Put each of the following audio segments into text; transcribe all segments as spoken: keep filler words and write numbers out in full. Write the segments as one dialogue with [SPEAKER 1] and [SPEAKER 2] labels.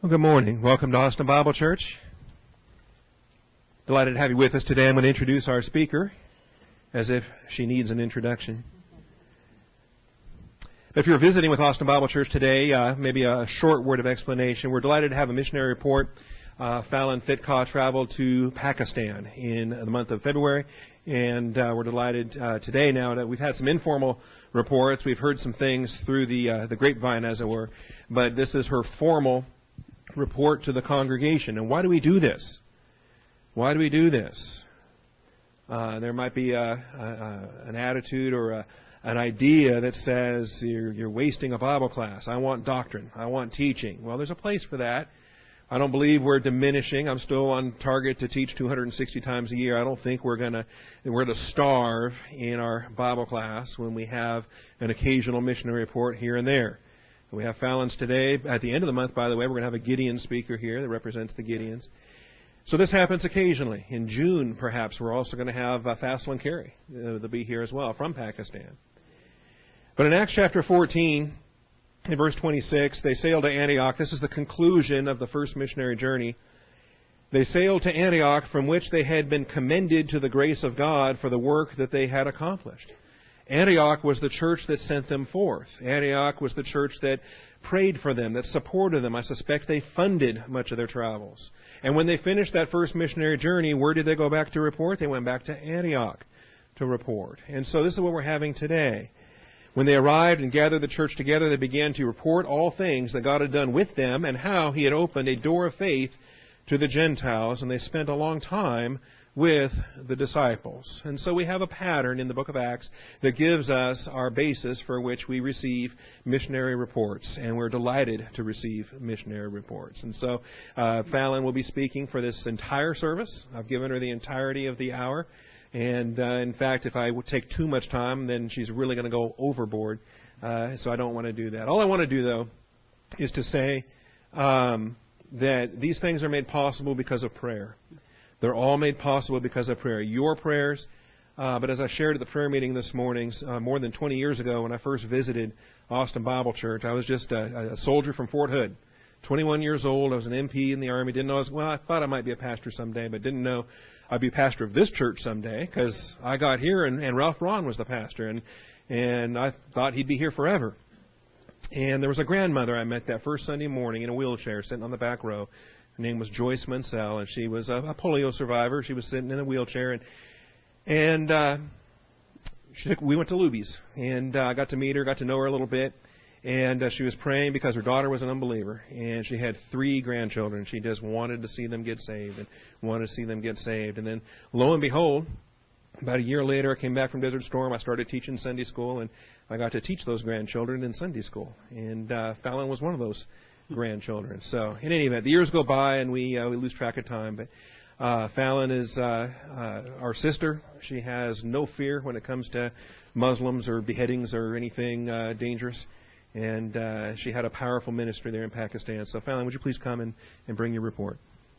[SPEAKER 1] Well, good morning. Welcome to Austin Bible Church. Delighted to have you with us today. I'm going to introduce our speaker as if she needs an introduction. If you're visiting with Austin Bible Church today, uh, maybe a short word of explanation. We're delighted to have a missionary report. Uh, Fallon Fitkaw traveled to Pakistan in the month of February, and uh, we're delighted uh, today now that we've had some informal reports. We've heard some things through the uh, the grapevine, as it were, but this is her formal report to the congregation. And why do we do this? Why do we do this? Uh, there might be a, a, a, an attitude or a, an idea that says you're, you're wasting a Bible class. I want doctrine. I want teaching. Well, there's a place for that. I don't believe we're diminishing. I'm still on target to teach two hundred sixty times a year. I don't think we're gonna we're gonna starve in our Bible class when we have an occasional missionary report here and there. We have Fallon's today. At the end of the month, by the way, we're going to have a Gideon speaker here that represents the Gideons. So this happens occasionally. In June, perhaps, we're also going to have uh, Faisal and Carrie. Uh, they'll be here as well from Pakistan. But in Acts chapter fourteen, in verse twenty-six, they sailed to Antioch. This is the conclusion of the first missionary journey. They sailed to Antioch, from which they had been commended to the grace of God for the work that they had accomplished. Antioch was the church that sent them forth. Antioch was the church that prayed for them, that supported them. I suspect they funded much of their travels. And when they finished that first missionary journey, where did they go back to report? They went back to Antioch to report. And so this is what we're having today. When they arrived and gathered the church together, they began to report all things that God had done with them and how He had opened a door of faith to the Gentiles. And they spent a long time with the disciples. And so we have a pattern in the book of Acts that gives us our basis for which we receive missionary reports. And we're delighted to receive missionary reports. And so uh, Fallon will be speaking for this entire service. I've given her the entirety of the hour. And, uh, in fact, if I would take too much time, then she's really going to go overboard. Uh, so I don't want to do that. All I want to do, though, is to say um, that these things are made possible because of prayer. They're all made possible because of prayer. Your prayers, uh, but as I shared at the prayer meeting this morning, uh, more than twenty years ago when I first visited Austin Bible Church, I was just a, a soldier from Fort Hood. twenty-one years old. I was an M P in the Army. Didn't know I was, well, I thought I might be a pastor someday, but didn't know I'd be pastor of this church someday, because I got here and, and Ralph Braun was the pastor, and and I thought he'd be here forever. And there was a grandmother I met that first Sunday morning in a wheelchair sitting on the back row. Her name was Joyce Munsell, and she was a, a polio survivor. She was sitting in a wheelchair, and and uh, she took, we went to Luby's, and I uh, got to meet her, got to know her a little bit. And uh, she was praying because her daughter was an unbeliever, and she had three grandchildren. She just wanted to see them get saved and wanted to see them get saved. And then, lo and behold, about a year later, I came back from Desert Storm. I started teaching Sunday school, and I got to teach those grandchildren in Sunday school. And uh, Fallon was one of those grandchildren. So, in any event, the years go by, and we uh, we lose track of time. But uh, Fallon is uh, uh, our sister. She has no fear when it comes to Muslims or beheadings or anything uh, dangerous. And uh, she had a powerful ministry there in Pakistan. So, Fallon, would you please come and, and bring your report?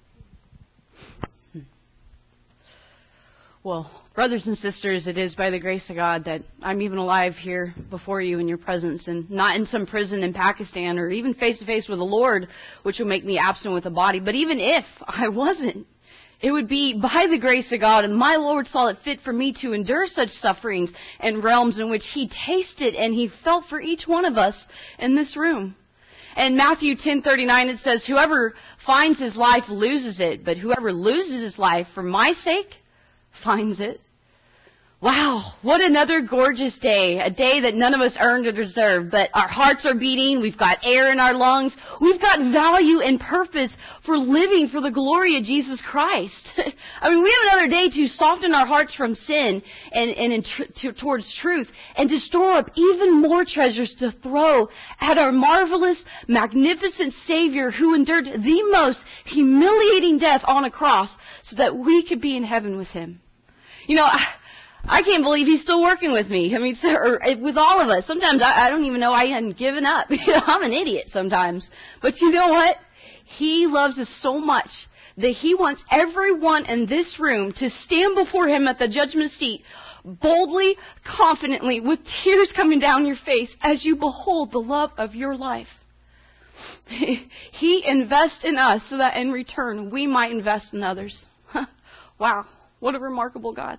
[SPEAKER 2] Well, brothers and sisters, it is by the grace of God that I'm even alive here before you in your presence, and not in some prison in Pakistan or even face-to-face with the Lord, which will make me absent with the body. But even if I wasn't, it would be by the grace of God, and my Lord saw it fit for me to endure such sufferings and realms in which He tasted and He felt for each one of us in this room. In Matthew ten thirty-nine it says, "Whoever finds his life loses it, but whoever loses his life for my sake finds it." Wow, what another gorgeous day, a day that none of us earned or deserved, but our hearts are beating, we've got air in our lungs, we've got value and purpose for living for the glory of Jesus Christ. I mean, we have another day to soften our hearts from sin and, and in tr- to, towards truth, and to store up even more treasures to throw at our marvelous, magnificent Savior who endured the most humiliating death on a cross so that we could be in heaven with Him. You know, I, I can't believe He's still working with me. I mean, or with all of us. Sometimes I, I don't even know I hadn't given up. You know, I'm an idiot sometimes. But you know what? He loves us so much that He wants everyone in this room to stand before Him at the judgment seat boldly, confidently, with tears coming down your face as you behold the love of your life. He invests in us so that in return we might invest in others. Wow, what a remarkable God.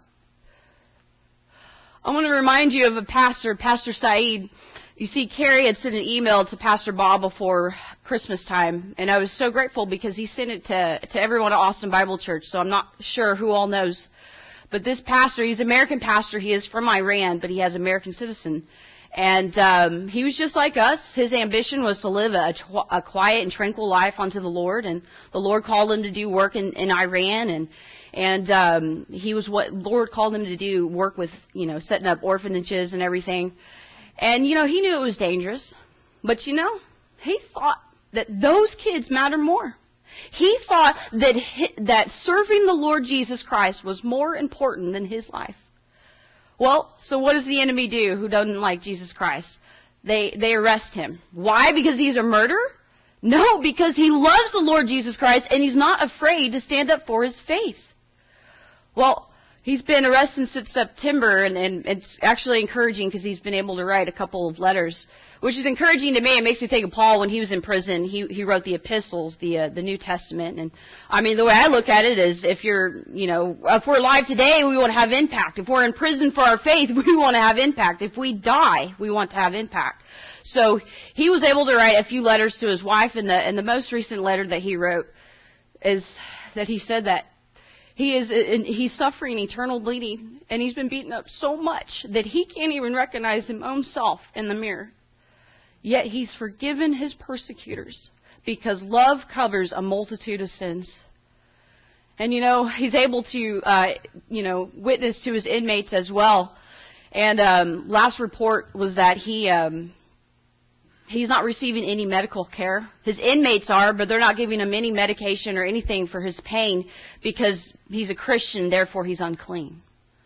[SPEAKER 2] I want to remind you of a pastor, Pastor Saeed. You see, Carrie had sent an email to Pastor Bob before Christmas time, and I was so grateful because he sent it to, to everyone at Austin Bible Church, so I'm not sure who all knows. But this pastor, he's an American pastor. He is from Iran, but he has American citizen. And um, he was just like us. His ambition was to live a, a quiet and tranquil life unto the Lord, and the Lord called him to do work in, in Iran, and and um, he was what Lord called him to do, work with, you know, setting up orphanages and everything. And, you know, he knew it was dangerous, but, you know, he thought that those kids matter more. He thought that he, that serving the Lord Jesus Christ was more important than his life. Well, so what does the enemy do who doesn't like Jesus Christ? They they arrest him. Why? Because he's a murderer? No, because he loves the Lord Jesus Christ and he's not afraid to stand up for his faith. Well, he's been arrested since September, and, and it's actually encouraging because he's been able to write a couple of letters, which is encouraging to me. It makes me think of Paul when he was in prison. He he wrote the epistles, the uh, the New Testament. And I mean, the way I look at it is, if you're, you know, if we're alive today, we want to have impact. If we're in prison for our faith, we want to have impact. If we die, we want to have impact. So he was able to write a few letters to his wife, and the and the most recent letter that he wrote is that he said that He is he's suffering eternal bleeding, and he's been beaten up so much that he can't even recognize his own self in the mirror. Yet he's forgiven his persecutors because love covers a multitude of sins. And, you know, he's able to, uh, you know, witness to his inmates as well. And um, last report was that he um, he's not receiving any medical care. His inmates are, but they're not giving him any medication or anything for his pain because he's a Christian, therefore he's unclean.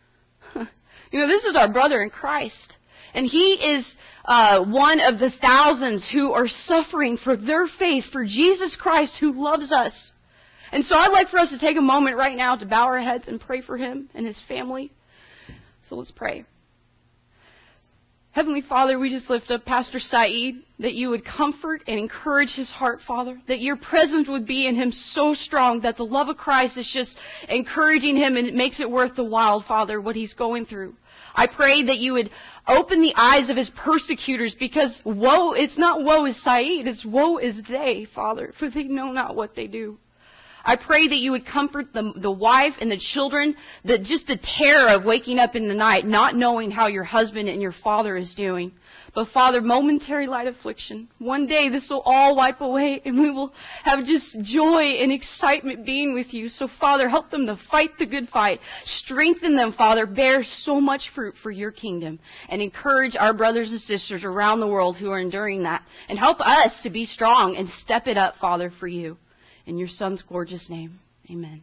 [SPEAKER 2] You know, this is our brother in Christ. And he is uh, one of the thousands who are suffering for their faith, for Jesus Christ who loves us. And so I'd like for us to take a moment right now to bow our heads and pray for him and his family. So let's pray. Heavenly Father, we just lift up Pastor Saeed, that you would comfort and encourage his heart, Father, that your presence would be in him so strong that the love of Christ is just encouraging him, and it makes it worth the while, Father, what he's going through. I pray that you would open the eyes of his persecutors, because woe, it's not woe is Saeed, it's woe is they, Father, for they know not what they do. I pray that you would comfort the, the wife and the children, that just the terror of waking up in the night, not knowing how your husband and your father is doing. But Father, momentary light affliction. One day this will all wipe away, and we will have just joy and excitement being with you. So Father, help them to fight the good fight. Strengthen them, Father. Bear so much fruit for your kingdom. And encourage our brothers and sisters around the world who are enduring that. And help us to be strong and step it up, Father, for you. In your Son's gorgeous name, amen.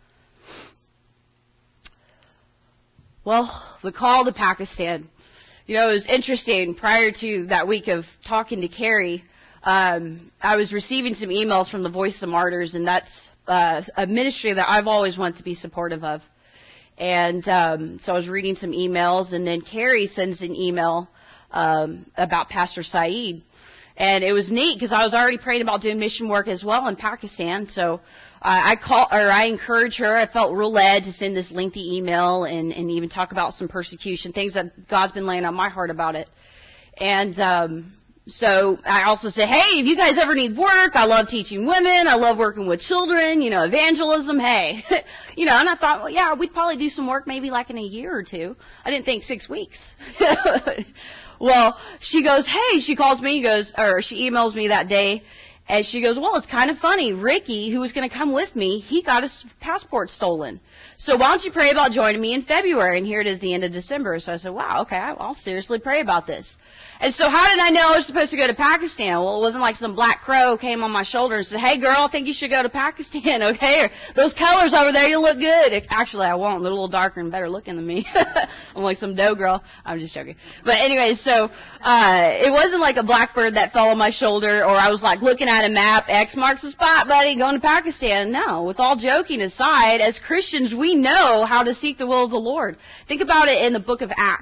[SPEAKER 2] Well, the call to Pakistan. You know, it was interesting. Prior to that week of talking to Carrie, um, I was receiving some emails from the Voice of Martyrs, and that's uh, a ministry that I've always wanted to be supportive of. And um, so I was reading some emails, and then Carrie sends an email um, about Pastor Saeed. And it was neat because I was already praying about doing mission work as well in Pakistan. So uh, I call or I encouraged her. I felt real led to send this lengthy email and, and even talk about some persecution, things that God's been laying on my heart about it. And um, so I also said, hey, if you guys ever need work, I love teaching women. I love working with children, you know, evangelism. Hey, you know, and I thought, well, yeah, we'd probably do some work maybe like in a year or two. I didn't think six weeks. Well, she goes, hey, she calls me, goes, or she emails me that day, and she goes, well, it's kind of funny. Ricky, who was going to come with me, he got his passport stolen. So why don't you pray about joining me in February? And here it is, the end of December. So I said, wow, okay, I'll seriously pray about this. And so how did I know I was supposed to go to Pakistan? Well, it wasn't like some black crow came on my shoulder and said, hey, girl, I think you should go to Pakistan, okay? Or those colors over there, you look good. Actually, I won't. They're a little darker and better looking than me. I'm like some doe girl. I'm just joking. But anyway, so uh it wasn't like a blackbird that fell on my shoulder, or I was like looking at a map, X marks the spot, buddy, going to Pakistan. No, with all joking aside, as Christians, we know how to seek the will of the Lord. Think about it in the book of Acts.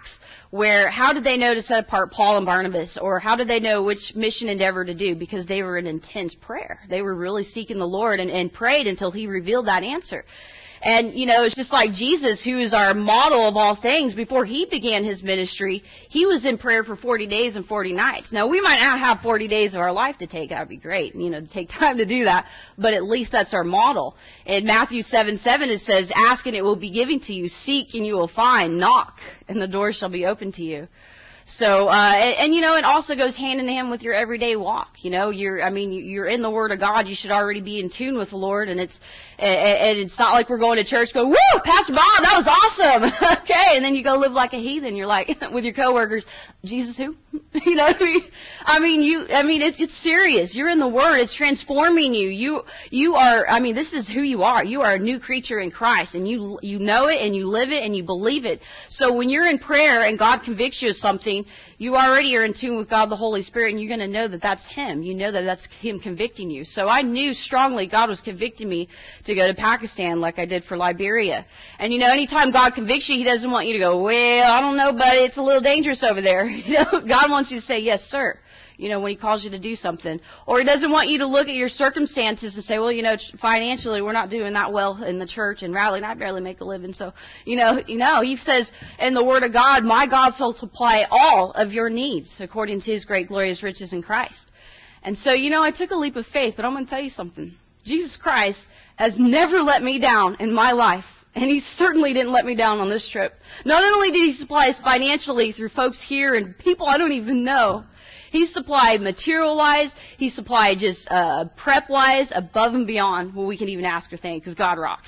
[SPEAKER 2] where how did they know to set apart Paul and Barnabas, or how did they know which mission endeavor to do? Because they were in intense prayer. They were really seeking the Lord and, and prayed until He revealed that answer. And, you know, it's just like Jesus, who is our model of all things. Before He began His ministry, He was in prayer for forty days and forty nights. Now, we might not have forty days of our life to take. That would be great, you know, to take time to do that. But at least that's our model. In Matthew seven seven, it says, ask and it will be given to you. Seek and you will find. Knock and the door shall be opened to you. So, uh, and, and, you know, it also goes hand in hand with your everyday walk. You know, you're, I mean, you're in the Word of God. You should already be in tune with the Lord. And it's, and it's not like we're going to church, go, woo, Pastor Bob, that was awesome. Okay. And then you go live like a heathen. You're like, with your coworkers, Jesus who? You know, I mean, you, I mean, it's, it's serious. You're in the Word. It's transforming you. You, you are, I mean, this is who you are. You are a new creature in Christ, and you, you know it, and you live it, and you believe it. So when you're in prayer and God convicts you of something, you already are in tune with God the Holy Spirit, and you're going to know that that's Him. You know that that's Him convicting you. So I knew strongly God was convicting me to go to Pakistan like I did for Liberia. And, you know, anytime God convicts you, He doesn't want you to go, well, I don't know, buddy, it's a little dangerous over there. You know, God wants you to say, yes, sir, you know, when He calls you to do something. Or He doesn't want you to look at your circumstances and say, well, you know, financially we're not doing that well in the church and Raleigh, and I barely make a living. So, you know, you know, He says in the Word of God, my God shall supply all of your needs according to His great glorious riches in Christ. And so, you know, I took a leap of faith, but I'm going to tell you something. Jesus Christ has never let me down in my life. And He certainly didn't let me down on this trip. Not only did He supply us financially through folks here and people I don't even know, He supplied material-wise, He supplied just uh, prep-wise, above and beyond what we can even ask or think, because God rocks.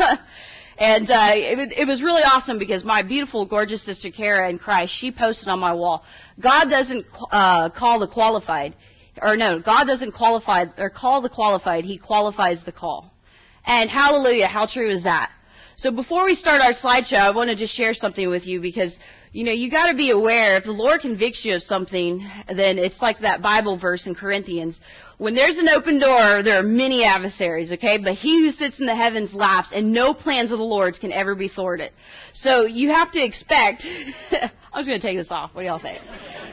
[SPEAKER 2] And uh, it, it was really awesome because my beautiful, gorgeous sister Kara in Christ, she posted on my wall, God doesn't uh, call the qualified, or no, God doesn't qualify or call the qualified, He qualifies the call. And hallelujah, how true is that? So before we start our slideshow, I want to just share something with you because, you know, you got to be aware if the Lord convicts you of something, then it's like that Bible verse in Corinthians. When there's an open door, there are many adversaries, okay? But He who sits in the heavens laughs, and no plans of the Lord's can ever be thwarted. So you have to expect, I was going to take this off. What do y'all think?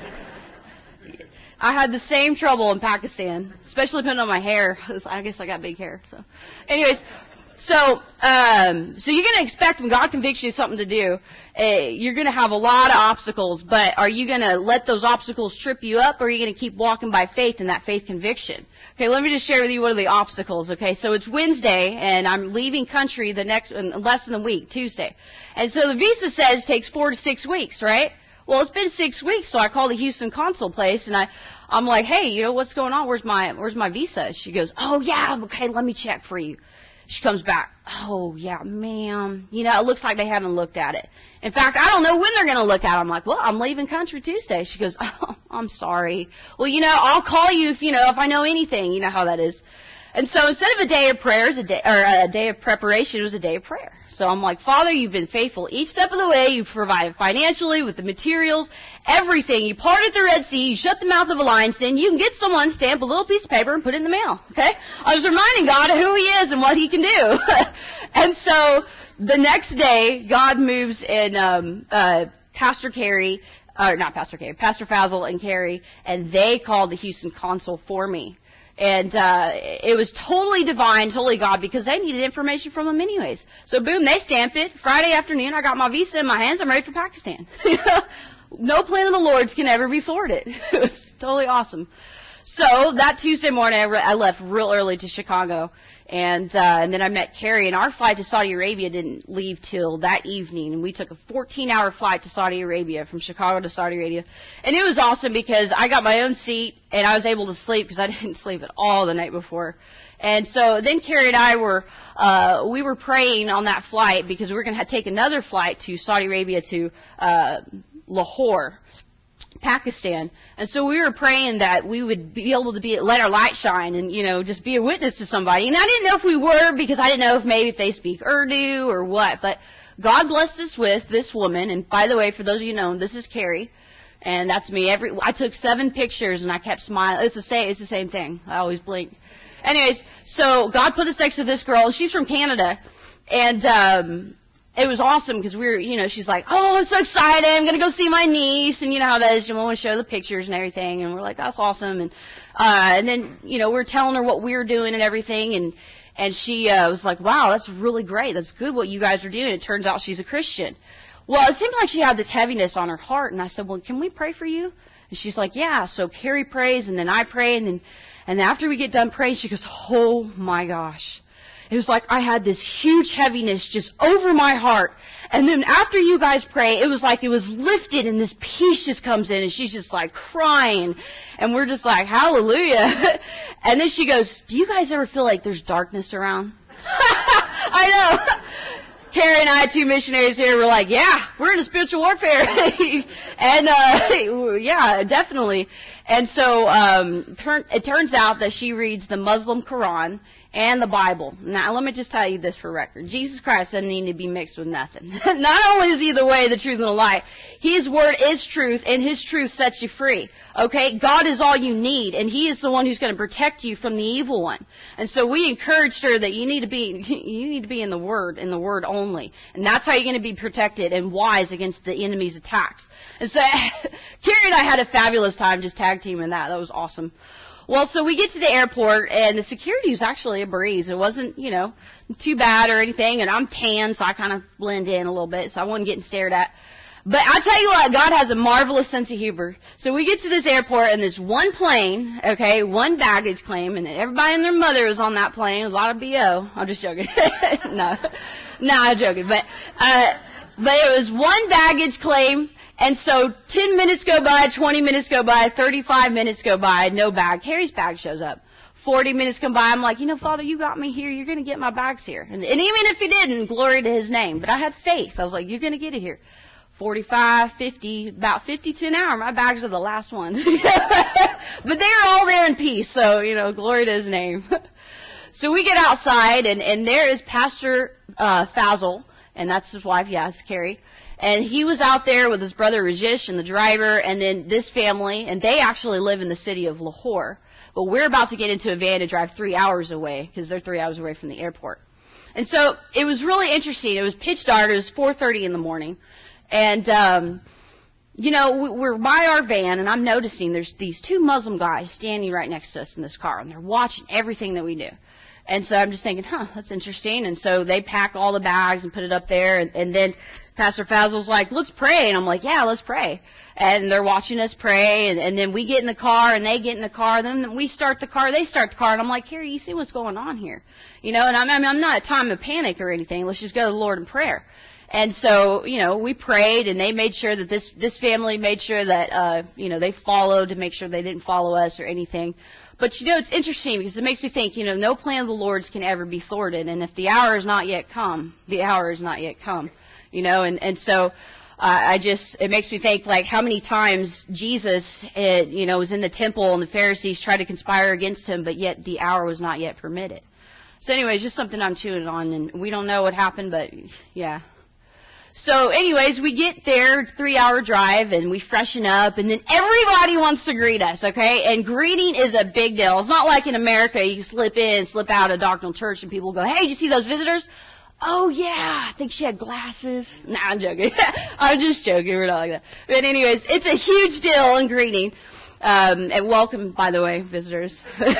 [SPEAKER 2] I had the same trouble in Pakistan, especially putting on my hair. I guess I got big hair. So, anyways, so um, so you're going to expect when God convicts you of something to do, uh, you're going to have a lot of obstacles. But are you going to let those obstacles trip you up, or are you going to keep walking by faith in that faith conviction? Okay, let me just share with you what are the obstacles. Okay, so it's Wednesday, and I'm leaving country the next in less than a week, Tuesday, and so the visa says it takes four to six weeks, right? Well, it's been six weeks, so I called the Houston consul place, and I, I'm like, hey, you know, what's going on? Where's my, where's my visa? She goes, oh, yeah, okay, let me check for you. She comes back, oh, yeah, ma'am, you know, it looks like they haven't looked at it. In fact, I don't know when they're going to look at it. I'm like, well, I'm leaving country Tuesday. She goes, oh, I'm sorry. Well, you know, I'll call you if, you know, if I know anything. You know how that is. And so instead of a day of prayer, a day, or a day of preparation, it was a day of prayer. So I'm like, Father, you've been faithful each step of the way. You've provided financially, with the materials, everything. You parted the Red Sea. You shut the mouth of a lion's den. You can get someone to stamp a little piece of paper and put it in the mail. Okay? I was reminding God of who He is and what He can do. And so the next day, God moves in um, uh, Pastor Carey, or not Pastor Carey, Pastor Fazal and Carey, and they called the Houston consul for me. And uh, it was totally divine, totally God, because they needed information from them anyways. So boom, they stamped it. Friday afternoon, I got my visa in my hands. I'm ready for Pakistan. No plan of the Lord's can ever be thwarted. It was totally awesome. So that Tuesday morning, I, re- I left real early to Chicago. And, uh, and then I met Carrie, and our flight to Saudi Arabia didn't leave till that evening. And we took a fourteen hour flight to Saudi Arabia, from Chicago to Saudi Arabia. And it was awesome because I got my own seat, and I was able to sleep because I didn't sleep at all the night before. And so then Carrie and I were, uh, we were praying on that flight because we were going to take another flight to Saudi Arabia to, uh, Lahore, Pakistan. And so we were praying that we would be able to be let our light shine and, you know, just be a witness to somebody. And I didn't know if we were because I didn't know if maybe if they speak Urdu or what. But God blessed us with this woman. And by the way, for those of you who know, this is Carrie. And that's me. Every I took seven pictures and I kept smiling. It's the same, it's the same thing. I always blinked. Anyways, so God put us next to this girl. She's from Canada. And, um, it was awesome because we were, you know, she's like, oh, I'm so excited. I'm going to go see my niece. And you know how that is. You want to show the pictures and everything. And we're like, that's awesome. And, uh, and then, you know, we're telling her what we were doing and everything. And, and she, uh, was like, wow, that's really great. That's good what you guys are doing. It turns out she's a Christian. Well, it seemed like she had this heaviness on her heart. And I said, well, can we pray for you? And she's like, yeah. So Carrie prays and then I pray. And then, and after we get done praying, she goes, oh my gosh. It was like I had this huge heaviness just over my heart. And then after you guys pray, it was like it was lifted and this peace just comes in and she's just like crying. And we're just like, hallelujah. And then she goes, do you guys ever feel like there's darkness around? I know. Carrie and I, two missionaries here, were like, yeah, we're in a spiritual warfare. and, uh, yeah, definitely. And so, um, it turns out that she reads the Muslim Quran and the Bible. Now, let me just tell you this for record. Jesus Christ doesn't need to be mixed with nothing. Not only is he the way, the truth, and the light, his word is truth, and his truth sets you free. Okay? God is all you need, and he is the one who's going to protect you from the evil one. And so we encouraged her that you need to be, you need to be in the word, in the word only. And that's how you're going to be protected and wise against the enemy's attacks. And so, Carrie and I had a fabulous time just tag teaming that. That was awesome. Well, so we get to the airport, and the security was actually a breeze. It wasn't, you know, too bad or anything, and I'm tan, so I kind of blend in a little bit, so I wasn't getting stared at. But I tell you what, God has a marvelous sense of humor. So we get to this airport, and this one plane, okay, one baggage claim, and everybody and their mother was on that plane. It was a lot of B O. I'm just joking. no, no, I'm joking. But, uh, but it was one baggage claim. And so ten minutes go by, twenty minutes go by, thirty-five minutes go by, no bag. Carrie's bag shows up. forty minutes come by, I'm like, you know, Father, you got me here. You're going to get my bags here. And, and even if you didn't, glory to his name. But I had faith. I was like, you're going to get it here. forty-five, fifty, about fifty to an hour. My bags are the last ones. But they are all there in peace. So, you know, glory to his name. So we get outside, and, and there is Pastor uh, Fazal, and that's his wife, yes, Carrie. And he was out there with his brother Rajesh and the driver, and then this family, and they actually live in the city of Lahore. But we're about to get into a van to drive three hours away, because they're three hours away from the airport. And so it was really interesting. It was pitch dark. It was four thirty in the morning. And, um, you know, we're by our van, and I'm noticing there's these two Muslim guys standing right next to us in this car, and they're watching everything that we do. And so I'm just thinking, huh, that's interesting. And so they pack all the bags and put it up there, and, and then Pastor Fazal's like, let's pray. And I'm like, yeah, let's pray. And they're watching us pray. And, and then we get in the car and they get in the car. Then we start the car. They start the car. And I'm like, Carrie, you see what's going on here? You know, and I'm, I mean, I'm not a time of panic or anything. Let's just go to the Lord in prayer. And so, you know, we prayed and they made sure that this, this family made sure that, uh, you know, they followed to make sure they didn't follow us or anything. But, you know, it's interesting because it makes me think, you know, no plan of the Lord's can ever be thwarted. And if the hour is not yet come, the hour is not yet come. You know, and, and so uh, I just, it makes me think, like, how many times Jesus, it, you know, was in the temple and the Pharisees tried to conspire against him, but yet the hour was not yet permitted. So anyways, just something I'm chewing on, and we don't know what happened, but yeah. So anyways, we get there, three-hour drive, and we freshen up, and then everybody wants to greet us, okay? And greeting is a big deal. It's not like in America you slip in, slip out of doctrinal church, and people go, hey, did you see those visitors? Oh, yeah, I think she had glasses. Nah, I'm joking. I'm just joking. We're not like that. But anyways, it's a huge deal in greeting. Um, and welcome, by the way, visitors.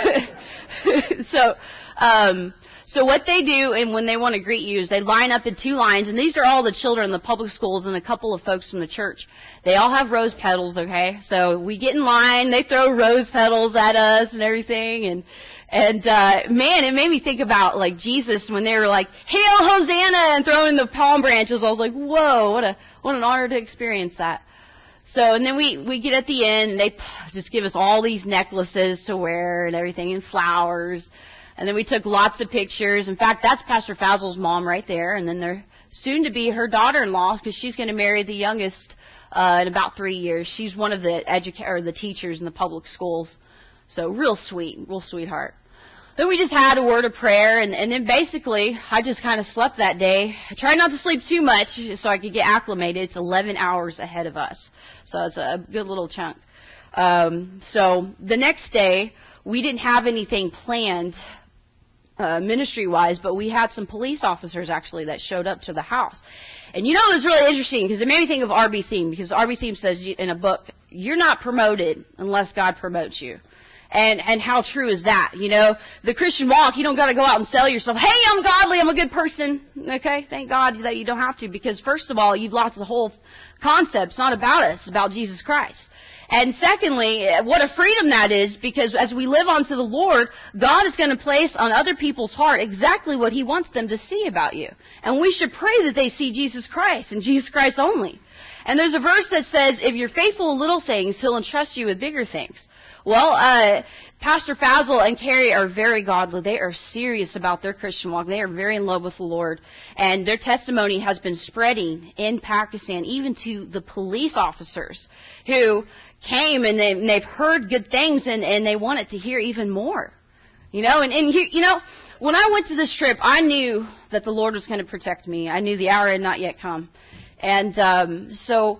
[SPEAKER 2] so, um, so what they do, and when they want to greet you, is they line up in two lines, and these are all the children in the public schools and a couple of folks from the church. They all have rose petals, okay? So we get in line, they throw rose petals at us and everything, and And, uh, man, it made me think about, like, Jesus when they were like, Hail, Hosanna, and throwing the palm branches. I was like, whoa, what a, what an honor to experience that. So, and then we, we get at the end, and they just give us all these necklaces to wear and everything, and flowers. And then we took lots of pictures. In fact, that's Pastor Fazal's mom right there. And then they're soon to be her daughter-in-law, because she's going to marry the youngest, uh, in about three years. She's one of the educa- or the teachers in the public schools. So real sweet, real sweetheart. Then we just had a word of prayer, and, and then basically I just kind of slept that day. I tried not to sleep too much so I could get acclimated. It's eleven hours ahead of us, so it's a good little chunk. Um, so the next day, we didn't have anything planned uh, ministry-wise, but we had some police officers actually that showed up to the house. And you know, it was really interesting because it made me think of R B Theme, because R B Theme says in a book, you're not promoted unless God promotes you. And and how true is that? You know, the Christian walk, you don't got to go out and sell yourself. Hey, I'm godly, I'm a good person. Okay, thank God that you don't have to, because first of all, you've lost the whole concept. It's not about us, it's about Jesus Christ. And secondly, what a freedom that is, because as we live unto the Lord, God is going to place on other people's heart exactly what He wants them to see about you. And we should pray that they see Jesus Christ and Jesus Christ only. And there's a verse that says, if you're faithful in little things, He'll entrust you with bigger things. Well, uh, Pastor Fazal and Carrie are very godly. They are serious about their Christian walk. They are very in love with the Lord. And their testimony has been spreading in Pakistan, even to the police officers who came and, they, and they've heard good things and, and they wanted to hear even more. You know, and, and you know, when I went to this trip, I knew that the Lord was going to protect me. I knew the hour had not yet come. And um, so...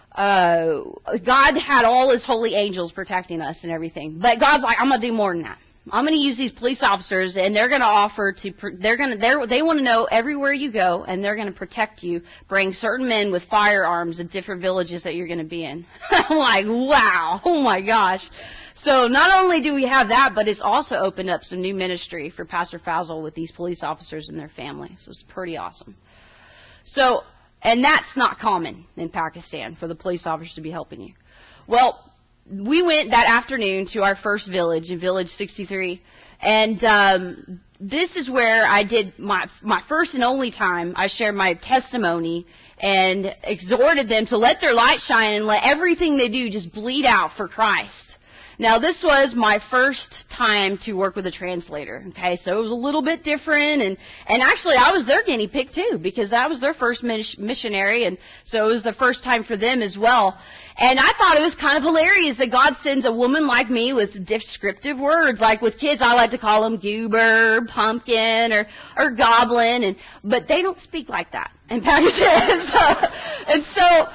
[SPEAKER 2] Uh, God had all His holy angels protecting us and everything. But God's like, I'm going to do more than that. I'm going to use these police officers, and they're going to offer to, they're going to, they're, they want to know everywhere you go, and they're going to protect you, bring certain men with firearms at different villages that you're going to be in. I'm like, wow, oh my gosh. So not only do we have that, but it's also opened up some new ministry for Pastor Fazal with these police officers and their families. So it's pretty awesome. So, and that's not common in Pakistan for the police officers to be helping you. Well, we went that afternoon to our first village, in Village sixty-three, and um, this is where I did my my first and only time I shared my testimony and exhorted them to let their light shine and let everything they do just bleed out for Christ. Now, this was my first time to work with a translator, okay, so it was a little bit different, and, and actually I was their guinea pig too, because that was their first missionary, and so it was the first time for them as well. And I thought it was kind of hilarious that God sends a woman like me with descriptive words, like with kids I like to call them goober, pumpkin, or, or goblin, and but they don't speak like that in Pakistan. so, and so...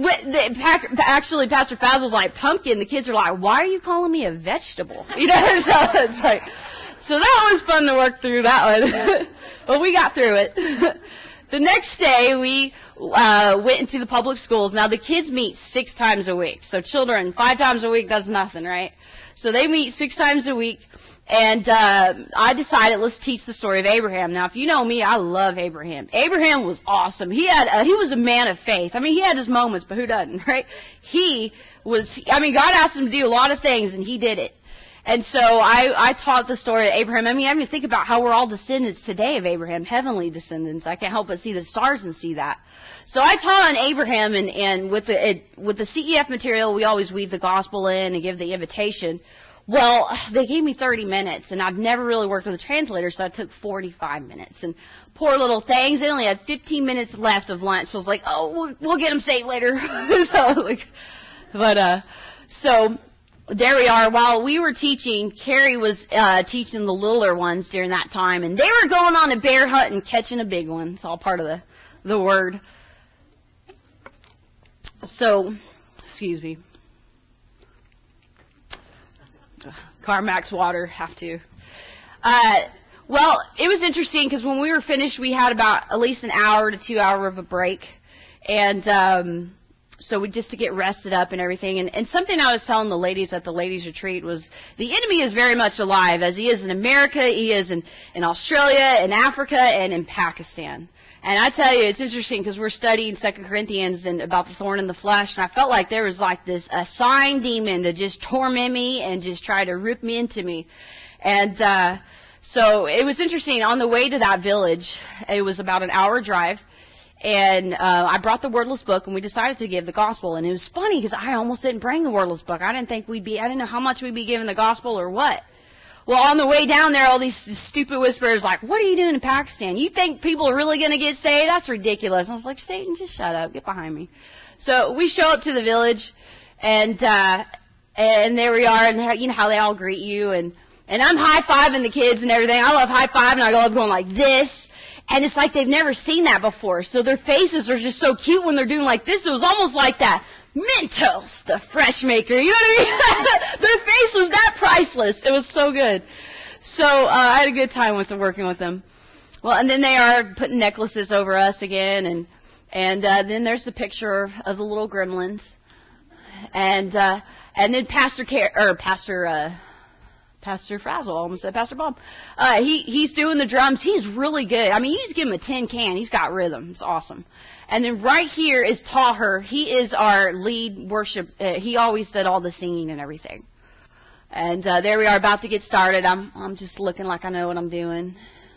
[SPEAKER 2] Actually, Pastor Fazal's like, pumpkin. The kids are like, why are you calling me a vegetable? You know, so it's like, so that was fun to work through that one. Well, we got through it. The next day, we uh, went into the public schools. Now, the kids meet six times a week. So children, five times a week does nothing, right? So they meet six times a week. And uh, I decided, let's teach the story of Abraham. Now, if you know me, I love Abraham. Abraham was awesome. He had, uh, he was a man of faith. I mean, he had his moments, but who doesn't, right? He was, I mean, God asked him to do a lot of things, and he did it. And so I, I taught the story of Abraham. I mean, I mean, think about how we're all descendants today of Abraham, heavenly descendants. I can't help but see the stars and see that. So I taught on Abraham, and, and with the it, with the C E F material, we always weave the gospel in and give the invitation. Well, they gave me thirty minutes, and I've never really worked with a translator, so I took forty-five minutes. And poor little things, they only had fifteen minutes left of lunch, so I was like, oh, we'll, we'll get them saved later. so, like, but, uh, so there we are. While we were teaching, Carrie was uh, teaching the littler ones during that time, and they were going on a bear hunt and catching a big one. It's all part of the, the word. So, excuse me. CarMax water, have to. Uh, well, it was interesting because when we were finished, we had about at least an hour to two hour of a break, and um, so we just to get rested up and everything. And, and something I was telling the ladies at the ladies' retreat was the enemy is very much alive, as he is in America, he is in, in Australia, in Africa, and in Pakistan. And I tell you, it's interesting because we're studying Second Corinthians and about the thorn in the flesh, and I felt like there was like this assigned demon to just torment me and just try to rip me into me. And uh, so it was interesting. On the way to that village, it was about an hour drive, and uh, I brought the Wordless book, and we decided to give the gospel. And it was funny because I almost didn't bring the Wordless book. I didn't think we'd be, I didn't know how much we'd be giving the gospel or what. Well, on the way down there, all these stupid whisperers like, what are you doing in Pakistan? You think people are really going to get saved? That's ridiculous. And I was like, Satan, just shut up. Get behind me. So we show up to the village, and uh, and there we are, and you know how they all greet you. And, and I'm high-fiving the kids and everything. I love high-fiving. I love going like this. And it's like they've never seen that before. So their faces are just so cute when they're doing like this. It was almost like that. Mentos, the fresh maker. You know what I mean? Their face was that priceless. It was so good. So uh, I had a good time with them, working with them. Well, and then they are putting necklaces over us again, and and uh, then there's the picture of the little gremlins, and uh, and then Pastor Car- or Pastor uh, Pastor Frazzle, I almost said Pastor Bob. Uh, he he's doing the drums. He's really good. I mean, you just give him a tin can, he's got rhythm. It's awesome. And then right here is Taher. He is our lead worship. Uh, he always did all the singing and everything. And uh, there we are, about to get started. I'm I'm just looking like I know what I'm doing.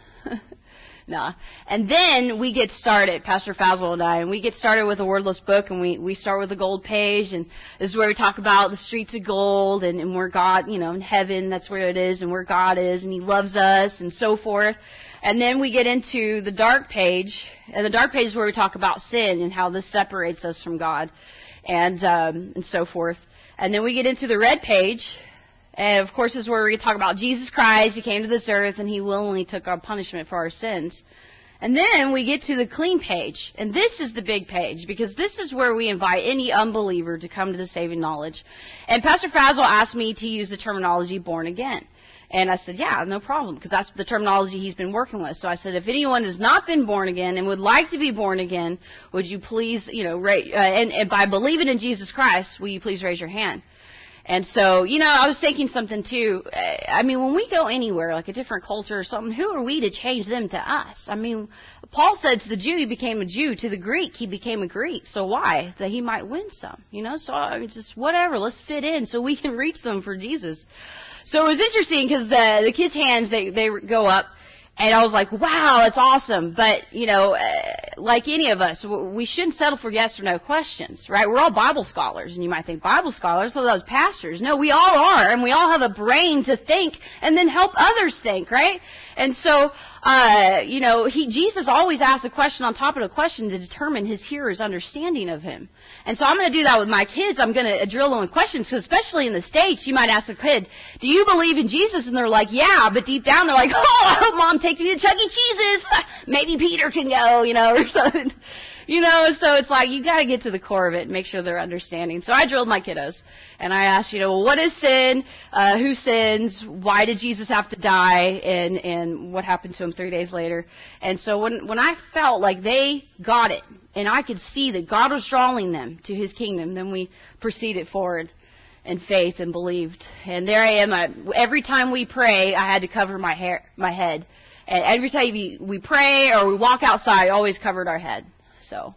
[SPEAKER 2] Nah. And then we get started, Pastor Fazal and I, and we get started with a wordless book, and we, we start with the gold page, and this is where we talk about the streets of gold, and, and where God, you know, in heaven, that's where it is, and where God is, and He loves us, and so forth. And then we get into the dark page, and the dark page is where we talk about sin and how this separates us from God, and um, and so forth. And then we get into the red page, and of course, this is where we talk about Jesus Christ. He came to this earth, and He willingly took our punishment for our sins. And then we get to the clean page, and this is the big page, because this is where we invite any unbeliever to come to the saving knowledge. And Pastor Fazal asked me to use the terminology born again. And I said, yeah, no problem, because that's the terminology he's been working with. So I said, if anyone has not been born again and would like to be born again, would you please, you know, ra- uh, and, and by believing in Jesus Christ, will you please raise your hand? And so, you know, I was thinking something, too. I mean, when we go anywhere, like a different culture or something, who are we to change them to us? I mean, Paul said to the Jew, he became a Jew. To the Greek, he became a Greek. So why? That he might win some, you know? So I mean, just whatever, let's fit in so we can reach them for Jesus. So it was interesting because the, the kids' hands, they, they go up. And I was like, wow, that's awesome. But, you know, uh, like any of us, we shouldn't settle for yes or no questions, right? We're all Bible scholars. And you might think, Bible scholars? So those pastors. No, we all are. And we all have a brain to think and then help others think, right? And so, uh, you know, he, Jesus always asks a question on top of a question to determine his hearer's understanding of him. And so I'm going to do that with my kids. I'm going to drill them with questions, because especially in the States, you might ask a kid, do you believe in Jesus? And they're like, yeah, but deep down they're like, oh, I hope Mom takes me to Chuck E. Cheese's. Maybe Peter can go, you know, or something. You know, so it's like you got to get to the core of it and make sure they're understanding. So I drilled my kiddos, and I asked, you know, well, what is sin? Uh, who sins? Why did Jesus have to die? And and what happened to him three days later? And so when when I felt like they got it, and I could see that God was drawing them to His kingdom, then we proceeded forward in faith and believed. And there I am. I, every time we pray, I had to cover my hair, my head. And every time we, we pray or we walk outside, I always covered our head. So,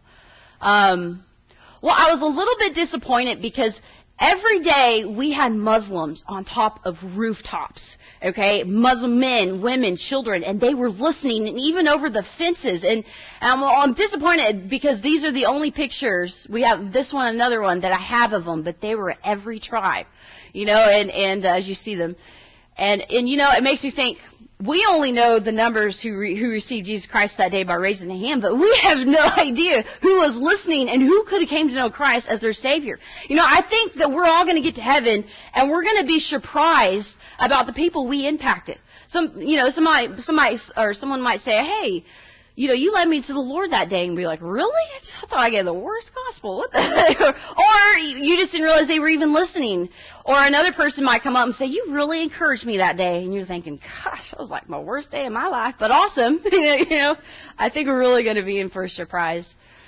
[SPEAKER 2] um, well, I was a little bit disappointed because every day we had Muslims on top of rooftops, okay? Muslim men, women, children, and they were listening, and even over the fences. And, and I'm, I'm disappointed because these are the only pictures. We have this one, another one that I have of them, but they were every tribe, you know, and, and uh, as you see them. And, and, you know, it makes me think, we only know the numbers who re, who received Jesus Christ that day by raising a hand, but we have no idea who was listening and who could have came to know Christ as their Savior. You know, I think that we're all going to get to heaven, and we're going to be surprised about the people we impacted. Some, you know, somebody, somebody, or someone might say, "Hey, you know, you led me to the Lord that day," and be like, "Really? I thought I gave the worst gospel." What the heck? Or you just didn't realize they were even listening. Or another person might come up and say, "You really encouraged me that day," and you're thinking, "Gosh, that was like my worst day of my life, but awesome." You know, I think we're really going to be in for a surprise.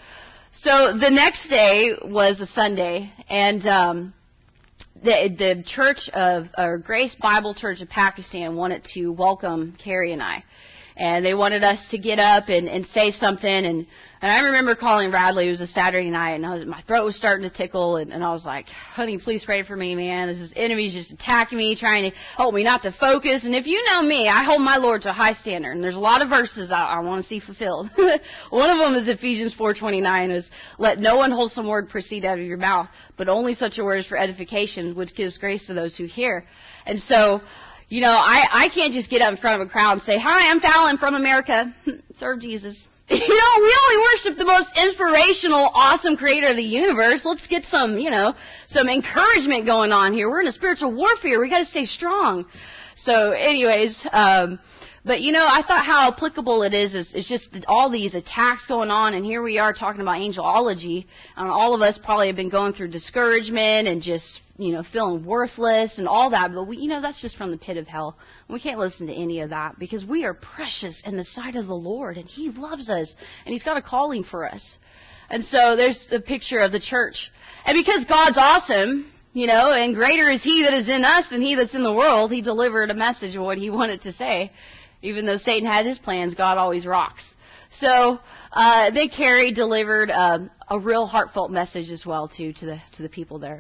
[SPEAKER 2] So the next day was a Sunday, and um, the the church of or Grace Bible Church of Pakistan wanted to welcome Carrie and I. And they wanted us to get up and, and say something. And, and I remember calling Radley. It was a Saturday night, and I was, my throat was starting to tickle. And, and I was like, "Honey, please pray for me, man. This is enemy's just attacking me, trying to help me not to focus." And if you know me, I hold my Lord to a high standard. And there's a lot of verses I, I want to see fulfilled. One of them is Ephesians four twenty-nine, is, "Let no unwholesome word proceed out of your mouth, but only such a word as for edification, which gives grace to those who hear." And so, you know, I, I can't just get up in front of a crowd and say, "Hi, I'm Fallon from America. Serve Jesus." You know, we only worship the most inspirational, awesome creator of the universe. Let's get some, you know, some encouragement going on here. We're in a spiritual warfare. We got to stay strong. So anyways, um, But, you know, I thought how applicable it is, is, is just all these attacks going on, and here we are talking about angelology. Um, all of us probably have been going through discouragement and just, you know, feeling worthless and all that. But, we, you know, that's just from the pit of hell. We can't listen to any of that because we are precious in the sight of the Lord, and He loves us, and He's got a calling for us. And so there's the picture of the church. And because God's awesome, you know, and greater is He that is in us than he that's in the world, He delivered a message of what He wanted to say. Even though Satan has his plans, God always rocks. So uh, they Carrie delivered um, a real heartfelt message as well too to the to the people there.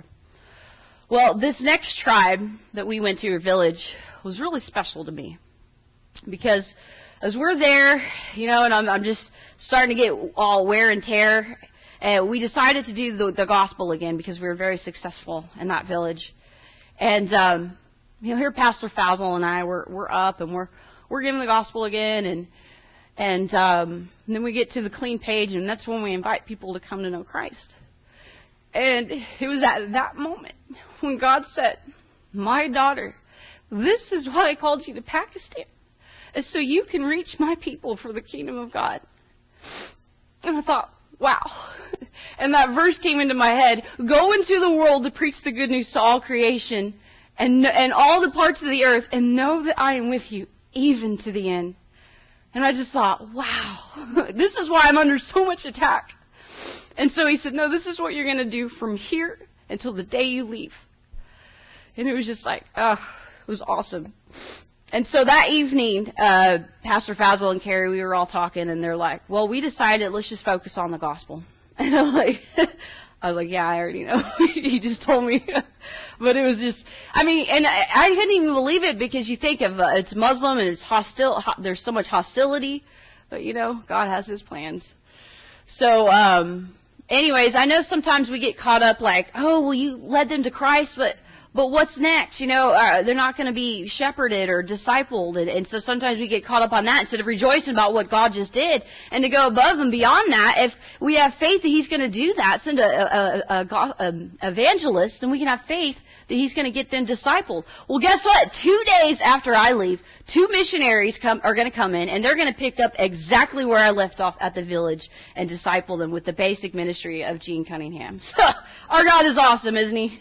[SPEAKER 2] Well, this next tribe that we went to, or village, was really special to me because as we're there, you know, and I'm, I'm just starting to get all wear and tear, and we decided to do the, the gospel again because we were very successful in that village. And um, you know, here Pastor Fazal and I were we're up and we're We're giving the gospel again, and and, um, and then we get to the clean page, and that's when we invite people to come to know Christ. And it was at that moment when God said, "My daughter, this is why I called you to Pakistan, is so you can reach my people for the kingdom of God." And I thought, wow. And that verse came into my head, "Go into the world to preach the good news to all creation and and all the parts of the earth, and know that I am with you even to the end." And I just thought, wow, this is why I'm under so much attack. And so He said, "No, this is what you're going to do from here until the day you leave." And it was just like, oh, it was awesome. And so that evening, uh, Pastor Fazal and Carrie, we were all talking, and they're like, "Well, we decided let's just focus on the gospel." And I'm like, I was like, "Yeah, I already know." He just told me. But it was just, I mean, and I, I couldn't even believe it because you think of uh, it's Muslim and it's hostile. Ho- there's so much hostility, but you know, God has His plans. So, um, anyways, I know sometimes we get caught up like, oh, well, you led them to Christ, but but what's next? You know, uh, they're not going to be shepherded or discipled, and, and so sometimes we get caught up on that instead of rejoicing about what God just did. And to go above and beyond that, if we have faith that He's going to do that, send a, a, a, a, a evangelist, then we can have faith that He's going to get them discipled. Well, guess what? Two days after I leave, two missionaries come are going to come in, and they're going to pick up exactly where I left off at the village and disciple them with the basic ministry of Gene Cunningham. Our God is awesome, isn't He?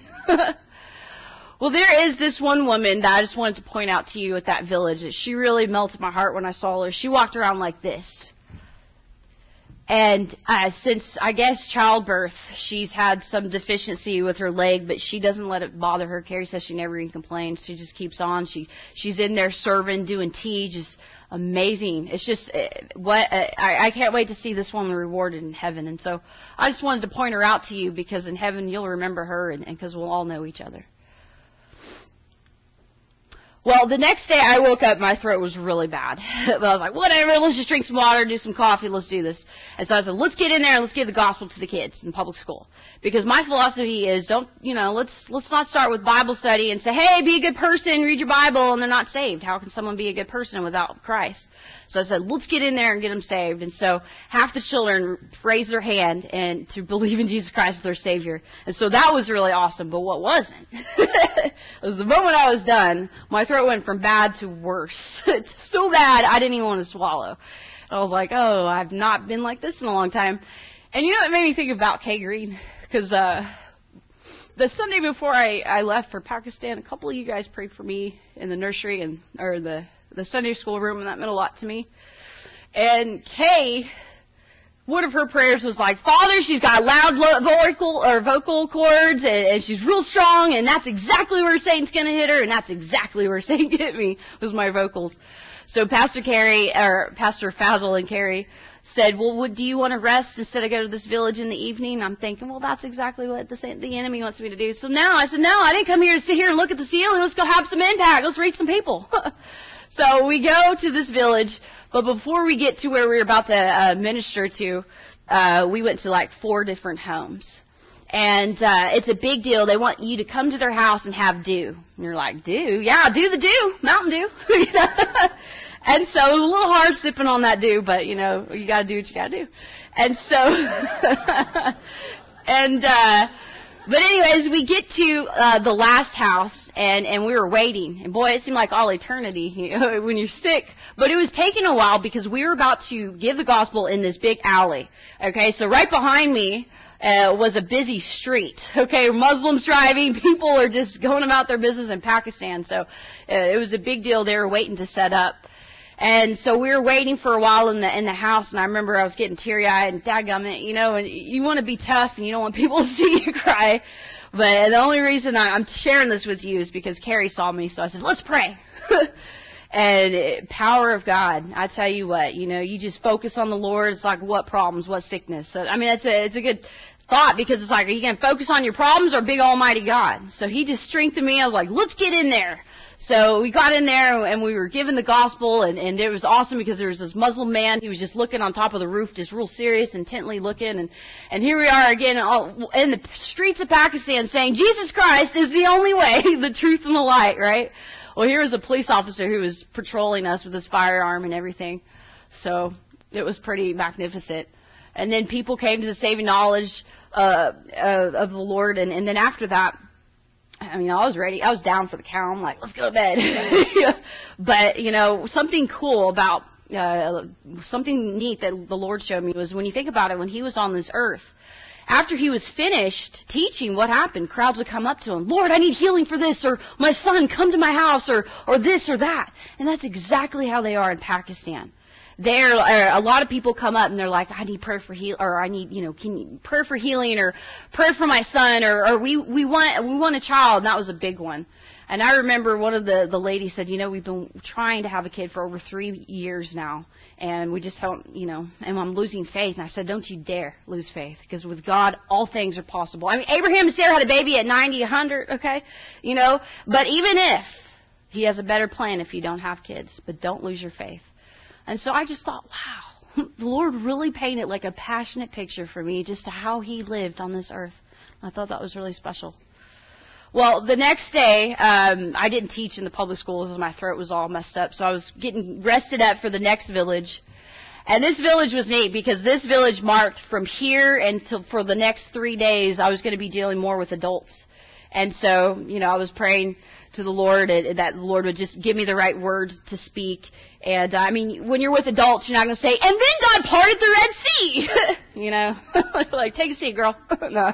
[SPEAKER 2] Well, there is this one woman that I just wanted to point out to you at that village. That she really melted my heart when I saw her. She walked around like this. And uh, since, I guess, childbirth, she's had some deficiency with her leg, but she doesn't let it bother her. Carrie says she never even complains. She just keeps on. She She's in there serving, doing tea, just amazing. It's just, uh, what uh, I, I can't wait to see this woman rewarded in heaven. And so I just wanted to point her out to you because in heaven you'll remember her and because we'll all know each other. Well, the next day I woke up, my throat was really bad. But I was like, whatever, let's just drink some water, do some coffee, let's do this. And so I said, let's get in there and let's give the gospel to the kids in public school. Because my philosophy is, don't, you know, let's let's not start with Bible study and say, hey, be a good person, read your Bible, and they're not saved. How can someone be a good person without Christ? So I said, let's get in there and get them saved. And so half the children raised their hand and to believe in Jesus Christ as their Savior. And so that was really awesome. But what wasn't? It was the moment I was done, my throat went from bad to worse. It's so bad I didn't even want to swallow. I was like, oh, I've not been like this in a long time. And you know what made me think about Kay Green? Because uh, the Sunday before I, I left for Pakistan, a couple of you guys prayed for me in the nursery and or the the Sunday school room, and that meant a lot to me. And Kay, one of her prayers was like, Father, she's got loud vocal or vocal cords, and, and she's real strong, and that's exactly where Satan's going to hit her, and that's exactly where Satan hit me, was my vocals. So Pastor Carrie, or Pastor Fazal and Carrie said, well, would, do you want to rest instead of go to this village in the evening? I'm thinking, well, that's exactly what the, the enemy wants me to do. So now I said, no, I didn't come here to sit here and look at the ceiling. Let's go have some impact. Let's reach some people. So we go to this village, but before we get to where we were about to uh, minister to, uh, we went to like four different homes. And uh, it's a big deal. They want you to come to their house and have dew. And you're like, dew? Yeah, do the dew, Mountain Dew. And so it was a little hard sipping on that dew, but, you know, you got to do what you got to do. And so, and uh, But anyways, we get to uh, the last house, and, and we were waiting. And boy, it seemed like all eternity you know, when you're sick. But it was taking a while because we were about to give the gospel in this big alley. Okay, so right behind me uh, was a busy street. Okay, Muslims driving, people are just going about their business in Pakistan. So uh, it was a big deal. They were waiting to set up. And so we were waiting for a while in the in the house, and I remember I was getting teary-eyed and dadgummit, you know, and you want to be tough and you don't want people to see you cry. But the only reason I, I'm sharing this with you is because Carrie saw me, so I said, let's pray. And it, power of God, I tell you what, you know, you just focus on the Lord. It's like what problems, what sickness. So, I mean, it's a, it's a good thought because it's like, are you going to focus on your problems or big almighty God? So he just strengthened me. I was like, let's get in there. So we got in there and we were given the gospel, and, and it was awesome because there was this Muslim man. He was just looking on top of the roof, just real serious, intently looking. And, and here we are again all, in the streets of Pakistan saying, Jesus Christ is the only way, the truth and the light, right? Well, here was a police officer who was patrolling us with his firearm and everything. So it was pretty magnificent. And then people came to the saving knowledge uh, uh, of the Lord. And, and then after that, I mean, I was ready. I was down for the count. I'm like, let's go to bed. But, you know, something cool about, uh, something neat that the Lord showed me was when you think about it, when he was on this earth, after he was finished teaching, what happened? Crowds would come up to him. Lord, I need healing for this, or my son, come to my house, or, or this or that. And that's exactly how they are in Pakistan. There, a lot of people come up and they're like, I need prayer for heal, or I need, you know, can you, prayer for healing, or prayer for my son, or, or we we want we want a child. And that was a big one. And I remember one of the the ladies said, you know, we've been trying to have a kid for over three years now, and we just don't, you know, and I'm losing faith. And I said, don't you dare lose faith, because with God, all things are possible. I mean, Abraham and Sarah had a baby at ninety, a hundred, okay, you know, but even if he has a better plan, if you don't have kids, but don't lose your faith. And so I just thought, wow, the Lord really painted like a passionate picture for me just to how he lived on this earth. I thought that was really special. Well, the next day, um, I didn't teach in the public schools because my throat was all messed up. So I was getting rested up for the next village. And this village was neat because this village marked from here until for the next three days, I was going to be dealing more with adults. And so, you know, I was praying to the Lord and that the Lord would just give me the right words to speak. And, uh, I mean, when you're with adults, you're not going to say, and then God parted the Red Sea. You know, like, take a seat, girl. No.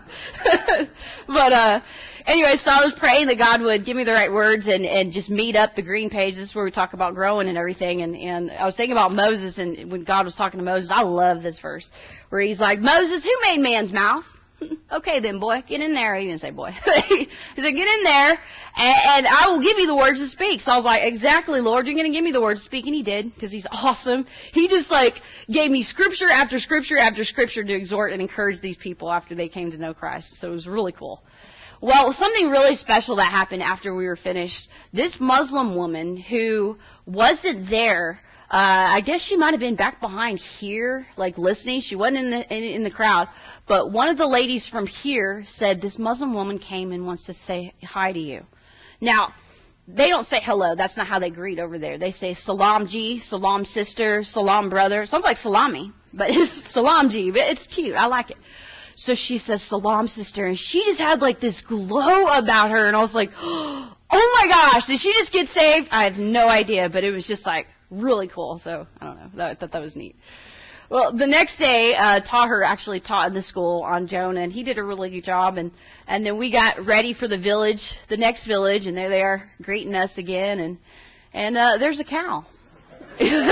[SPEAKER 2] But, uh, anyway, so I was praying that God would give me the right words and, and just meet up the green pages where we talk about growing and everything. And, and I was thinking about Moses, and when God was talking to Moses, I love this verse where he's like, Moses, who made man's mouth? Okay then, boy, get in there. He didn't say boy. He said, get in there, and, and I will give you the words to speak. So I was like, exactly, Lord, you're going to give me the words to speak. And he did, because he's awesome. He just, like, gave me scripture after scripture after scripture to exhort and encourage these people after they came to know Christ. So it was really cool. Well, something really special that happened after we were finished. This Muslim woman who wasn't there, Uh, I guess she might have been back behind here, like listening. She wasn't in the in, in the crowd. But one of the ladies from here said, this Muslim woman came and wants to say hi to you. Now, they don't say hello. That's not how they greet over there. They say salam ji, salam sister, salam brother. It sounds like salami, but it's salam ji. But it's cute. I like it. So she says salam sister, and she just had like this glow about her. And I was like, oh my gosh, did she just get saved? I have no idea, but it was just like, really cool. So, I don't know. I thought that was neat. Well, the next day, uh, Taher actually taught in the school on Jonah, and he did a really good job. And, and then we got ready for the village, the next village, and there they are greeting us again. And, and, uh, there's a cow. You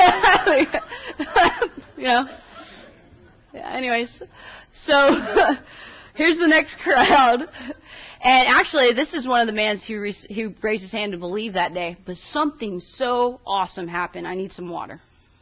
[SPEAKER 2] know? Yeah, anyways. So, here's the next crowd. And actually, this is one of the men who, re- who raised his hand to believe that day. But something so awesome happened. I need some water.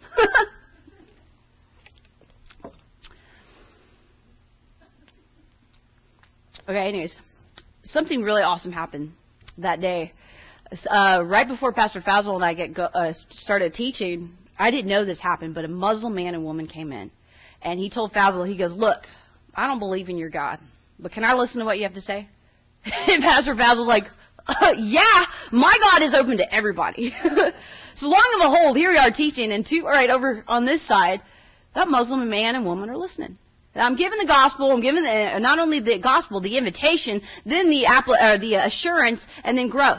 [SPEAKER 2] Okay, anyways. Something really awesome happened that day. Uh, right before Pastor Fazal and I get go- uh, started teaching, I didn't know this happened, but a Muslim man and woman came in. And he told Fazal, he goes, look, I don't believe in your God, but can I listen to what you have to say? And Pastor Fazal's like, uh, yeah, my God is open to everybody. So long and behold, here we are teaching, and two, all right, over on this side, that Muslim man and woman are listening. And I'm giving the gospel, I'm giving the, not only the gospel, the invitation, then the appli- uh, the assurance, and then growth.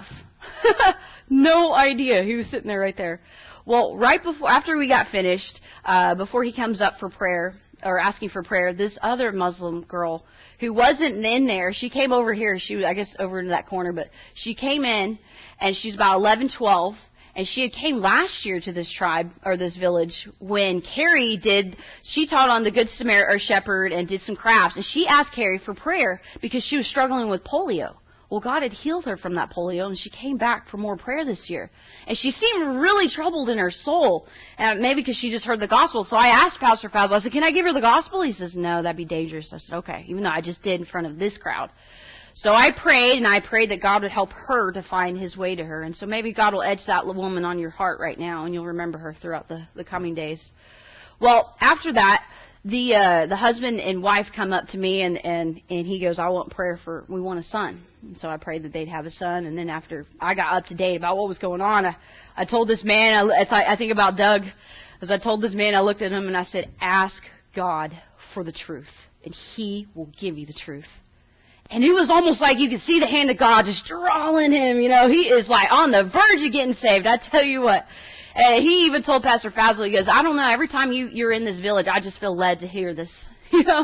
[SPEAKER 2] No idea. He was sitting there right there. Well, right before, after we got finished, uh, before he comes up for prayer, or asking for prayer, this other Muslim girl who wasn't in there, she came over here. She was, I guess, over in that corner, but she came in, and she's about eleven, twelve, and she had came last year to this tribe, or this village, when Carrie did, she taught on the Good Samaritan or Shepherd and did some crafts, and she asked Carrie for prayer because she was struggling with polio. Well, God had healed her from that polio, and she came back for more prayer this year. And she seemed really troubled in her soul, and maybe because she just heard the gospel. So I asked Pastor Fazal, I said, can I give her the gospel? He says, no, that'd be dangerous. I said, okay, even though I just did in front of this crowd. So I prayed, and I prayed that God would help her to find his way to her. And so maybe God will edge that woman on your heart right now, and you'll remember her throughout the, the coming days. Well, after that, the uh, the husband and wife come up to me, and, and, and he goes, I want prayer for, we want a son. And so I prayed that they'd have a son. And then after I got up to date about what was going on, I, I told this man, I, it's like, I think about Doug, as I told this man, I looked at him and I said, ask God for the truth, and he will give you the truth. And it was almost like you could see the hand of God just drawing him. You know, he is like on the verge of getting saved. I tell you what. And he even told Pastor Fazal, he goes, I don't know, every time you, you're in this village, I just feel led to hear this, you know.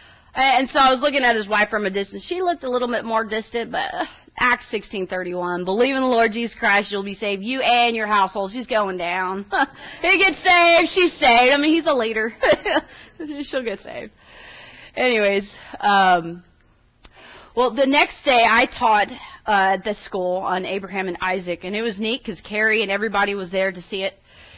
[SPEAKER 2] And so I was looking at his wife from a distance. She looked a little bit more distant, but uh, Acts sixteen thirty-one, believe in the Lord Jesus Christ, you'll be saved, you and your household. She's going down. He gets saved, she's saved. I mean, he's a leader. She'll get saved. Anyways, um, well, the next day I taught uh, at this school on Abraham and Isaac, and it was neat because Carrie and everybody was there to see it.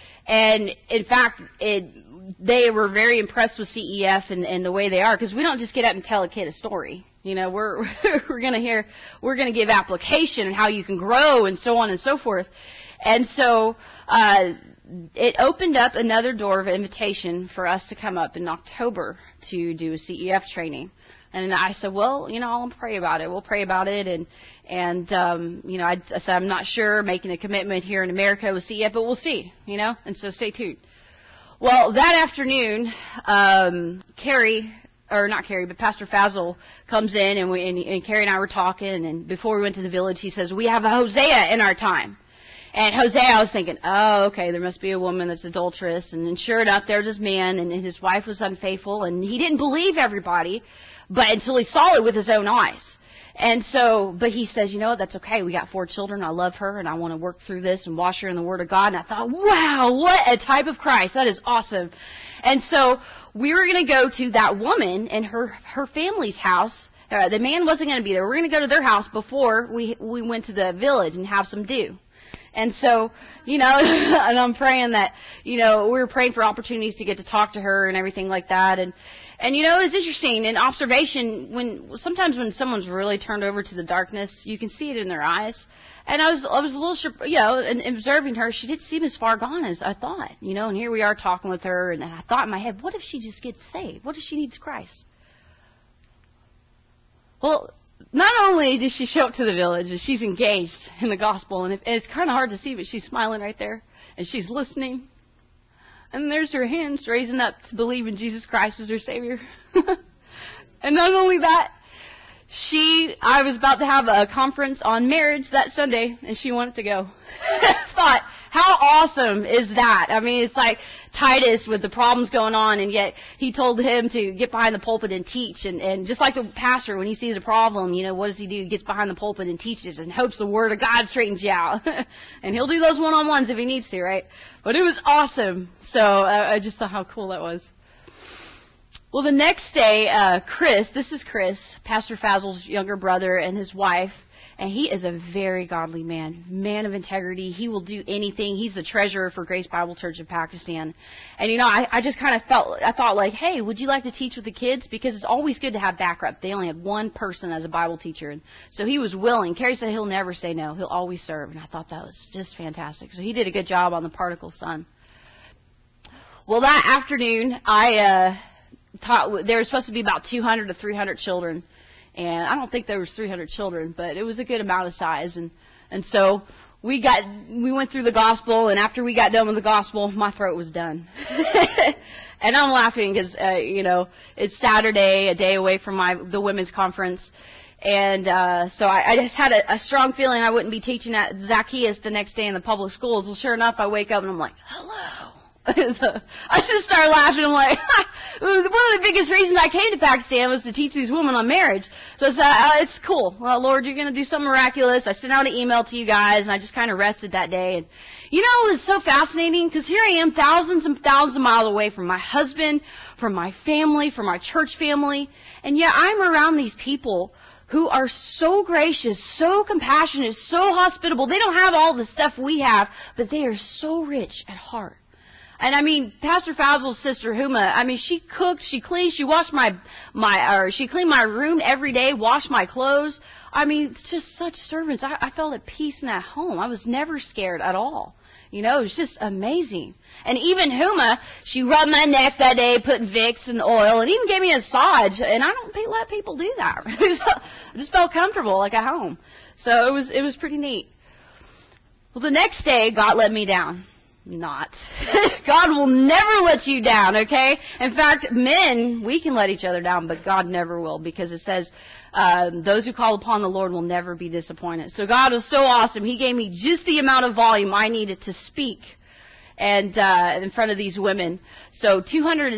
[SPEAKER 2] And in fact, it, they were very impressed with C E F and, and the way they are, because we don't just get up and tell a kid a story. You know, we're we're going to hear, we're going to give application and how you can grow and so on and so forth. And so uh, it opened up another door of invitation for us to come up in October to do a C E F training. And I said, well, you know, I'll pray about it. We'll pray about it. And, and um, you know, I, I said, I'm not sure, making a commitment here in America with C E F, but we'll see, you know, and so stay tuned. Well, that afternoon, um, Carrie, or not Carrie, but Pastor Fazal comes in, and, we, and, and Carrie and I were talking, and before we went to the village, he says, we have a Hosea in our time. And Hosea, I was thinking, oh, okay, there must be a woman that's adulterous. And then sure enough, there's this man, and his wife was unfaithful, and he didn't believe everybody, but until he saw it with his own eyes. And so, but he says, you know what, that's okay. We got four children. I love her, and I want to work through this and wash her in the Word of God. And I thought, wow, what a type of Christ. That is awesome. And so we were going to go to that woman and her her family's house. Uh, the man wasn't going to be there. We were going to go to their house before we we went to the village and have some dew. And so, you know, and I'm praying that, you know, we were praying for opportunities to get to talk to her and everything like that. And, and you know, it's interesting in observation, when sometimes when someone's really turned over to the darkness, you can see it in their eyes. And I was, I was a little, you know, and observing her, she didn't seem as far gone as I thought, you know, and here we are talking with her, and I thought in my head, what if she just gets saved? What if she needs Christ? Well, not only did she show up to the village, and she's engaged in the gospel, and, if, and it's kind of hard to see, but she's smiling right there, and she's listening. And there's her hands raising up to believe in Jesus Christ as her Savior. And not only that, she, I was about to have a conference on marriage that Sunday, and she wanted to go. Thought, how awesome is that? I mean, it's like Titus with the problems going on, and yet he told him to get behind the pulpit and teach. And, and just like the pastor, when he sees a problem, you know, what does he do? He gets behind the pulpit and teaches and hopes the Word of God straightens you out. And he'll do those one-on-ones if he needs to, right? But it was awesome. So uh, I just saw how cool that was. Well, the next day, uh, Chris, this is Chris, Pastor Fazal's younger brother, and his wife, and he is a very godly man, man of integrity. He will do anything. He's the treasurer for Grace Bible Church in Pakistan. And, you know, I, I just kind of felt, I thought like, hey, would you like to teach with the kids? Because it's always good to have backup. They only have one person as a Bible teacher. And so he was willing. Carrie said he'll never say no. He'll always serve. And I thought that was just fantastic. So he did a good job on the prodigal son. Well, that afternoon, I... uh Taught, there was supposed to be about two hundred to three hundred children, and I don't think there was three hundred children, but it was a good amount of size. And and so we got we went through the gospel, and after we got done with the gospel, my throat was done. And I'm laughing because uh, you know it's Saturday, a day away from my the women's conference, and uh, so I, I just had a, a strong feeling I wouldn't be teaching at Zacchaeus the next day in the public schools. Well, sure enough, I wake up and I'm like, hello. So I just started laughing. I'm like, one of the biggest reasons I came to Pakistan was to teach these women on marriage. So I said, uh, it's cool. Well, Lord, you're going to do something miraculous. I sent out an email to you guys, and I just kind of rested that day. And you know, it was so fascinating because here I am thousands and thousands of miles away from my husband, from my family, from my church family, and yet I'm around these people who are so gracious, so compassionate, so hospitable. They don't have all the stuff we have, but they are so rich at heart. And I mean, Pastor Fazl's sister Huma, I mean, she cooked, she cleaned, she washed my, my, or she cleaned my room every day, washed my clothes. I mean, it's just such servants. I, I felt at peace and at home. I was never scared at all. You know, it was just amazing. And even Huma, she rubbed my neck that day, put Vicks and oil, and even gave me a massage. And I don't let people do that. I just felt comfortable, like at home. So it was, it was pretty neat. Well, the next day, God let me down. Not. God will never let you down, okay? In fact, men, we can let each other down, but God never will, because it says, uh, those who call upon the Lord will never be disappointed. So God was so awesome. He gave me just the amount of volume I needed to speak and uh, in front of these women. So two hundred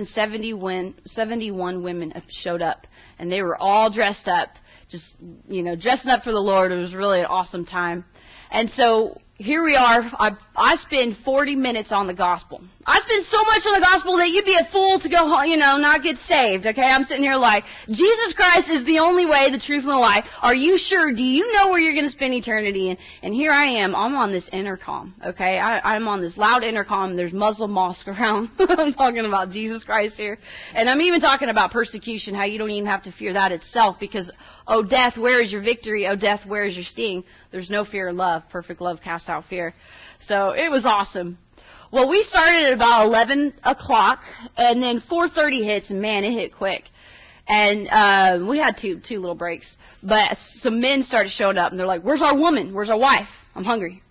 [SPEAKER 2] seventy-one women showed up, and they were all dressed up, just, you know, dressing up for the Lord. It was really an awesome time. And so here we are. I, I spend forty minutes on the gospel. I spend so much on the gospel that you'd be a fool to go home, you know, not get saved. Okay, I'm sitting here like, Jesus Christ is the only way, the truth, and the life. Are you sure? Do you know where you're going to spend eternity? And, and here I am. I'm on this intercom. Okay, I, I'm on this loud intercom. There's Muslim mosque around. I'm talking about Jesus Christ here, and I'm even talking about persecution. How you don't even have to fear that itself, because oh death, where is your victory? Oh death, where is your sting? There's no fear in love. Perfect love casts out fear. So it was awesome. Well, we started at about eleven o'clock, and then four thirty hits, and man, it hit quick. And uh, we had two two little breaks. But some men started showing up, and they're like, where's our woman? Where's our wife? I'm hungry.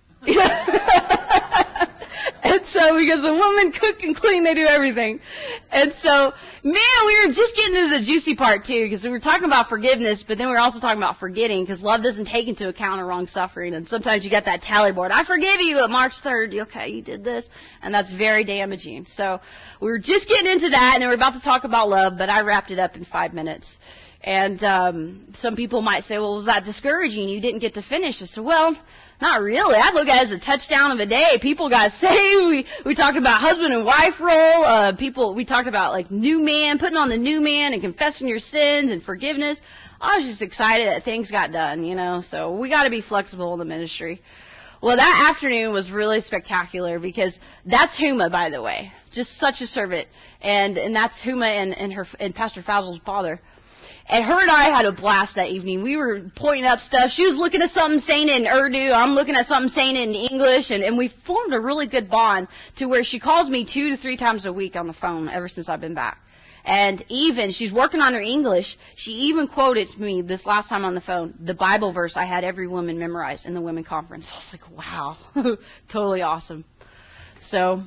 [SPEAKER 2] And so, because the women cook and clean, they do everything. And so, man, we were just getting to the juicy part, too, because we were talking about forgiveness, but then we were also talking about forgetting, because love doesn't take into account a wrong suffering. And sometimes you got that tally board. I forgive you at March third. Okay, you did this. And that's very damaging. So, we were just getting into that, and we were about to talk about love, but I wrapped it up in five minutes. And um, some people might say, well, was that discouraging? You didn't get to finish. I said, well, not really. I look at it as a touchdown of a day. People got saved. We, we talked about husband and wife role. Uh, people, we talked about like new man, putting on the new man and confessing your sins and forgiveness. I was just excited that things got done, you know. So we got to be flexible in the ministry. Well, that afternoon was really spectacular because that's Huma, by the way. Just such a servant. And, and that's Huma and, and, her, and Pastor Fazl's father. And her and I had a blast that evening. We were pointing up stuff. She was looking at something, saying it in Urdu. I'm looking at something, saying it in English. And, and we formed a really good bond to where she calls me two to three times a week on the phone ever since I've been back. And even, she's working on her English. She even quoted to me this last time on the phone, the Bible verse I had every woman memorize in the women conference. I was like, wow, totally awesome. So,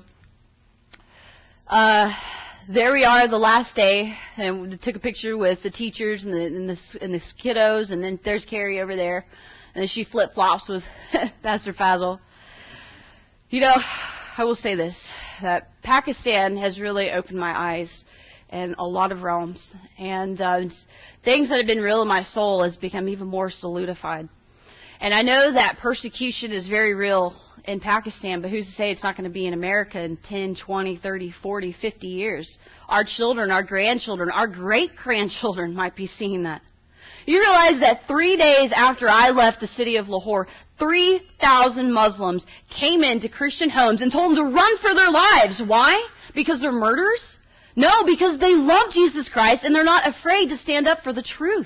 [SPEAKER 2] uh... there we are, the last day, and we took a picture with the teachers and the, and the and the kiddos, and then there's Carrie over there, and then she flip-flops with Pastor Fazl. You know, I will say this, that Pakistan has really opened my eyes in a lot of realms, and uh, things that have been real in my soul has become even more solidified. And I know that persecution is very real in Pakistan, but who's to say it's not going to be in America in ten, twenty, thirty, forty, fifty years? Our children, our grandchildren, our great-grandchildren might be seeing that. You realize that three days after I left the city of Lahore, three thousand Muslims came into Christian homes and told them to run for their lives. Why? Because they're murderers? No, because they love Jesus Christ and they're not afraid to stand up for the truth.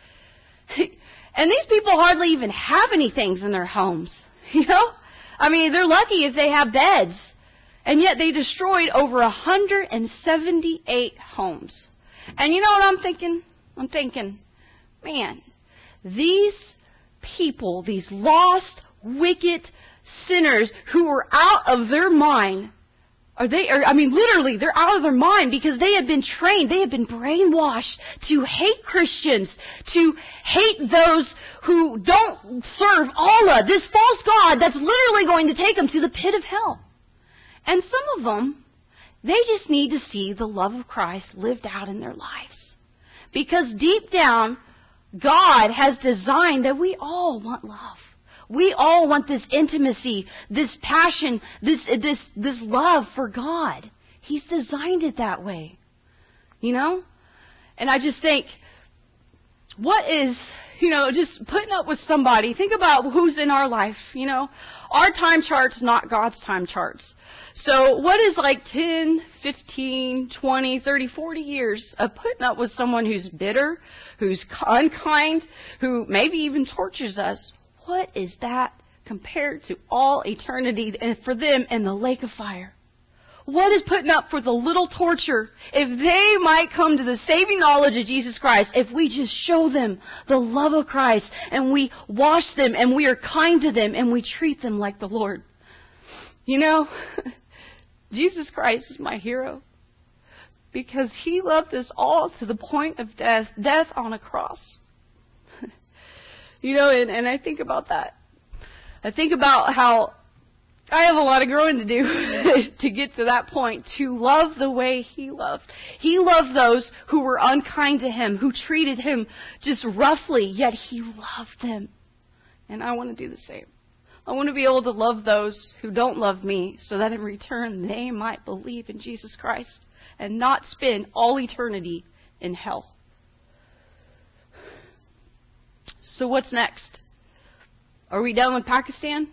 [SPEAKER 2] And these people hardly even have any things in their homes, you know? I mean, they're lucky if they have beds. And yet they destroyed over one hundred seventy-eight homes. And you know what I'm thinking? I'm thinking, man, these people, these lost, wicked, sinners who were out of their mind. Are they, are, I mean, literally, they're out of their mind because they have been trained, they have been brainwashed to hate Christians, to hate those who don't serve Allah, this false God that's literally going to take them to the pit of hell. And some of them, they just need to see the love of Christ lived out in their lives. Because deep down, God has designed that we all want love. We all want this intimacy, this passion, this this this love for God. He's designed it that way. You know? And I just think, what is, you know, just putting up with somebody. Think about who's in our life, you know. Our time chart's not God's time charts. So what is like ten, fifteen, twenty, thirty, forty years of putting up with someone who's bitter, who's unkind, who maybe even tortures us? What is that compared to all eternity and for them in the lake of fire? What is putting up for the little torture if they might come to the saving knowledge of Jesus Christ, if we just show them the love of Christ and we wash them and we are kind to them and we treat them like the Lord? You know, Jesus Christ is my hero because He loved us all to the point of death, death on a cross. You know, and, and I think about that. I think about how I have a lot of growing to do to get to that point, to love the way He loved. He loved those who were unkind to Him, who treated Him just roughly, yet He loved them. And I want to do the same. I want to be able to love those who don't love me so that in return they might believe in Jesus Christ and not spend all eternity in hell. So what's next? Are we done with Pakistan?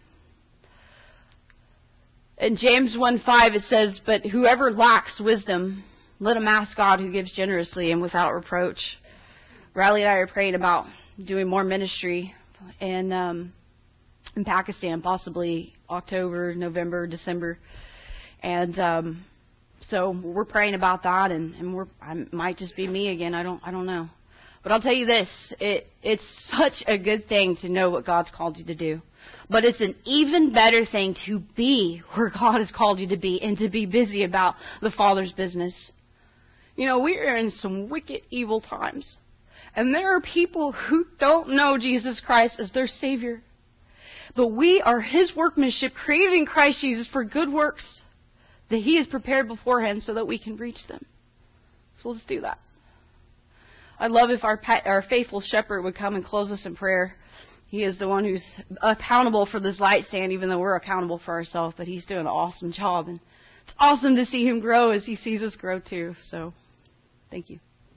[SPEAKER 2] In James one five it says, but whoever lacks wisdom, let him ask God who gives generously and without reproach. Riley and I are praying about doing more ministry in, um, in Pakistan, possibly October, November, December. And um, so we're praying about that, and, and we're, I might just be me again. I don't I don't know. But I'll tell you this, it, it's such a good thing to know what God's called you to do. But it's an even better thing to be where God has called you to be and to be busy about the Father's business. You know, we are in some wicked, evil times. And there are people who don't know Jesus Christ as their Savior. But we are His workmanship created in Christ Jesus for good works that He has prepared beforehand so that we can reach them. So let's do that. I'd love if our our faithful shepherd would come and close us in prayer. He is the one who's accountable for this light stand, even though we're accountable for ourselves. But he's doing an awesome job. And it's awesome to see him grow as he sees us grow too. So, thank you.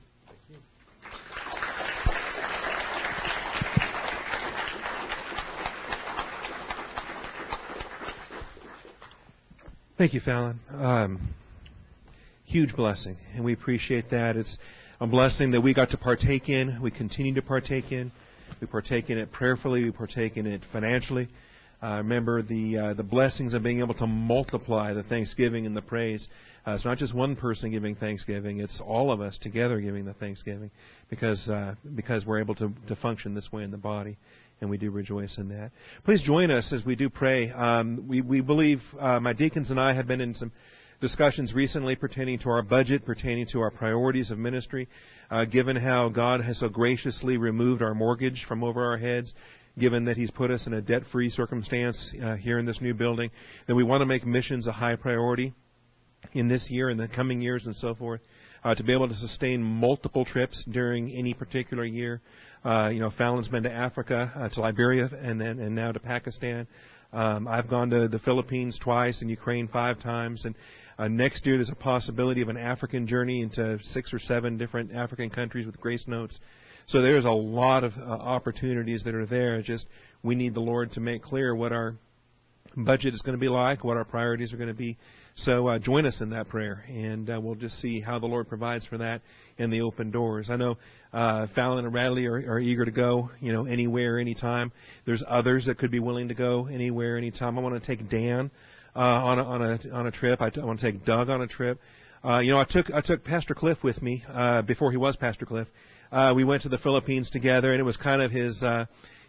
[SPEAKER 1] Thank you, Fallon. Um, huge blessing, and we appreciate that. It's a blessing that we got to partake in. We continue to partake in. We partake in it prayerfully. We partake in it financially. Uh, remember the uh, the blessings of being able to multiply the thanksgiving and the praise. Uh, it's not just one person giving thanksgiving. It's all of us together giving the thanksgiving because uh, because we're able to, to function this way in the body. And we do rejoice in that. Please join us as we do pray. Um, we, we believe, uh, my deacons and I have been in some discussions recently pertaining to our budget, pertaining to our priorities of ministry, uh, given how God has so graciously removed our mortgage from over our heads, given that He's put us in a debt-free circumstance uh, here in this new building, that we want to make missions a high priority in this year and the coming years and so forth, uh, to be able to sustain multiple trips during any particular year. Uh, you know, Fallon's been to Africa, uh, to Liberia, and then and now to Pakistan. Um, I've gone to the Philippines twice and Ukraine five times. And uh, next year there's a possibility of an African journey into six or seven different African countries with grace notes. So there's a lot of uh, opportunities that are there. Just we need the Lord to make clear what our budget is going to be like, what our priorities are going to be. So uh, join us in that prayer, and uh, we'll just see how the Lord provides for that in the open doors. I know uh, Fallon and Radley are, are eager to go, you know, anywhere, anytime. There's others that could be willing to go anywhere, anytime. I want to take Dan uh, on a, on a on a trip. I, t- I want to take Doug on a trip. Uh, you know, I took I took Pastor Cliff with me uh, before he was Pastor Cliff. Uh, we went to the Philippines together, and it was kind of his. Uh,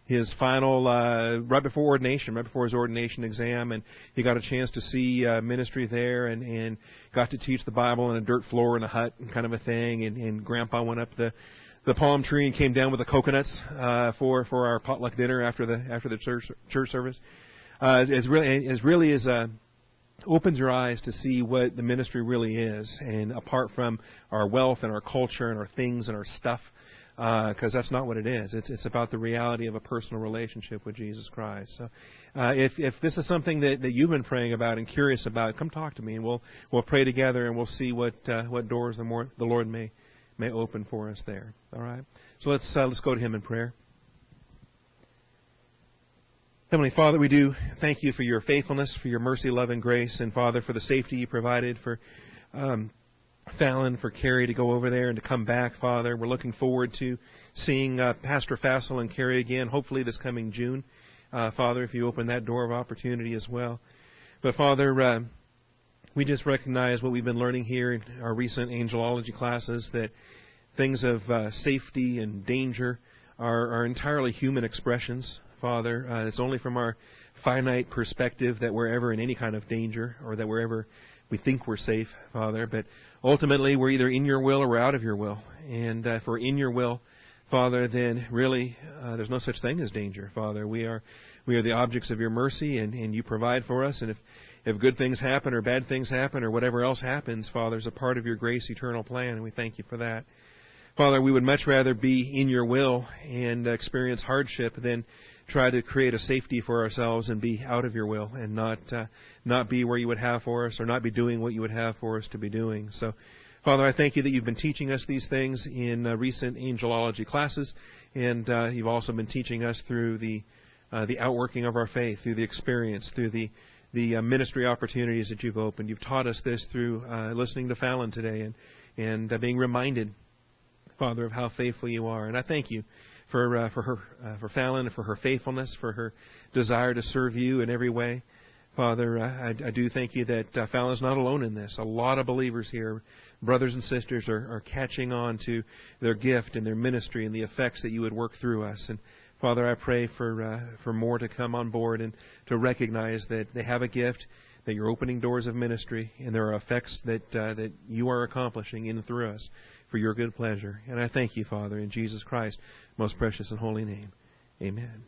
[SPEAKER 1] his final, uh, right before ordination, right before his ordination exam, and he got a chance to see uh, ministry there, and, and got to teach the Bible on a dirt floor in a hut, kind of a thing. And, and Grandpa went up the the palm tree and came down with the coconuts uh, for for our potluck dinner after the after the church church service. Uh, it's really it's really is a opens your eyes to see what the ministry really is, and apart from our wealth and our culture and our things and our stuff, because uh, that's not what it is. It's it's about the reality of a personal relationship with Jesus Christ. So, uh, if if this is something that, that you've been praying about and curious about, come talk to me, and we'll we'll pray together, and we'll see what uh, what doors the more the Lord may may open for us there. All right. So let's uh, let's go to Him in prayer. Heavenly Father, we do thank You for Your faithfulness, for Your mercy, love, and grace, and Father, for the safety You provided for um, Fallon, for Carrie to go over there and to come back, Father. We're looking forward to seeing uh, Pastor Fassel and Carrie again, hopefully this coming June. Uh, Father, if You open that door of opportunity as well. But Father, uh, we just recognize what we've been learning here in our recent angelology classes, that things of uh, safety and danger are, are entirely human expressions. Father, uh, it's only from our finite perspective that we're ever in any kind of danger, or that we're ever we think we're safe, Father. But ultimately, we're either in Your will or we're out of Your will. And uh, if we're in Your will, Father, then really uh, there's no such thing as danger, Father. We are we are the objects of Your mercy, and, and You provide for us. And if, if good things happen or bad things happen or whatever else happens, Father, it's a part of Your grace eternal plan, and we thank You for that. Father, we would much rather be in Your will and uh, experience hardship than try to create a safety for ourselves and be out of Your will, and not uh, not be where You would have for us, or not be doing what You would have for us to be doing. So, Father, I thank You that You've been teaching us these things in uh, recent angelology classes, and uh, You've also been teaching us through the uh, the outworking of our faith, through the experience, through the the uh, ministry opportunities that You've opened. You've taught us this through uh, listening to Fallon today, and and uh, being reminded, Father, of how faithful You are. And I thank You for uh, for her uh, for Fallon, for her faithfulness, for her desire to serve You in every way. Father, uh, I, I do thank You that uh, Fallon's not alone in this. A lot of believers here, brothers and sisters, are, are catching on to their gift and their ministry and the effects that You would work through us. And Father, I pray for uh, for more to come on board and to recognize that they have a gift, that You're opening doors of ministry, and there are effects that uh, that You are accomplishing in and through us for Your good pleasure. And I thank You, Father, in Jesus Christ's most precious and holy name. Amen.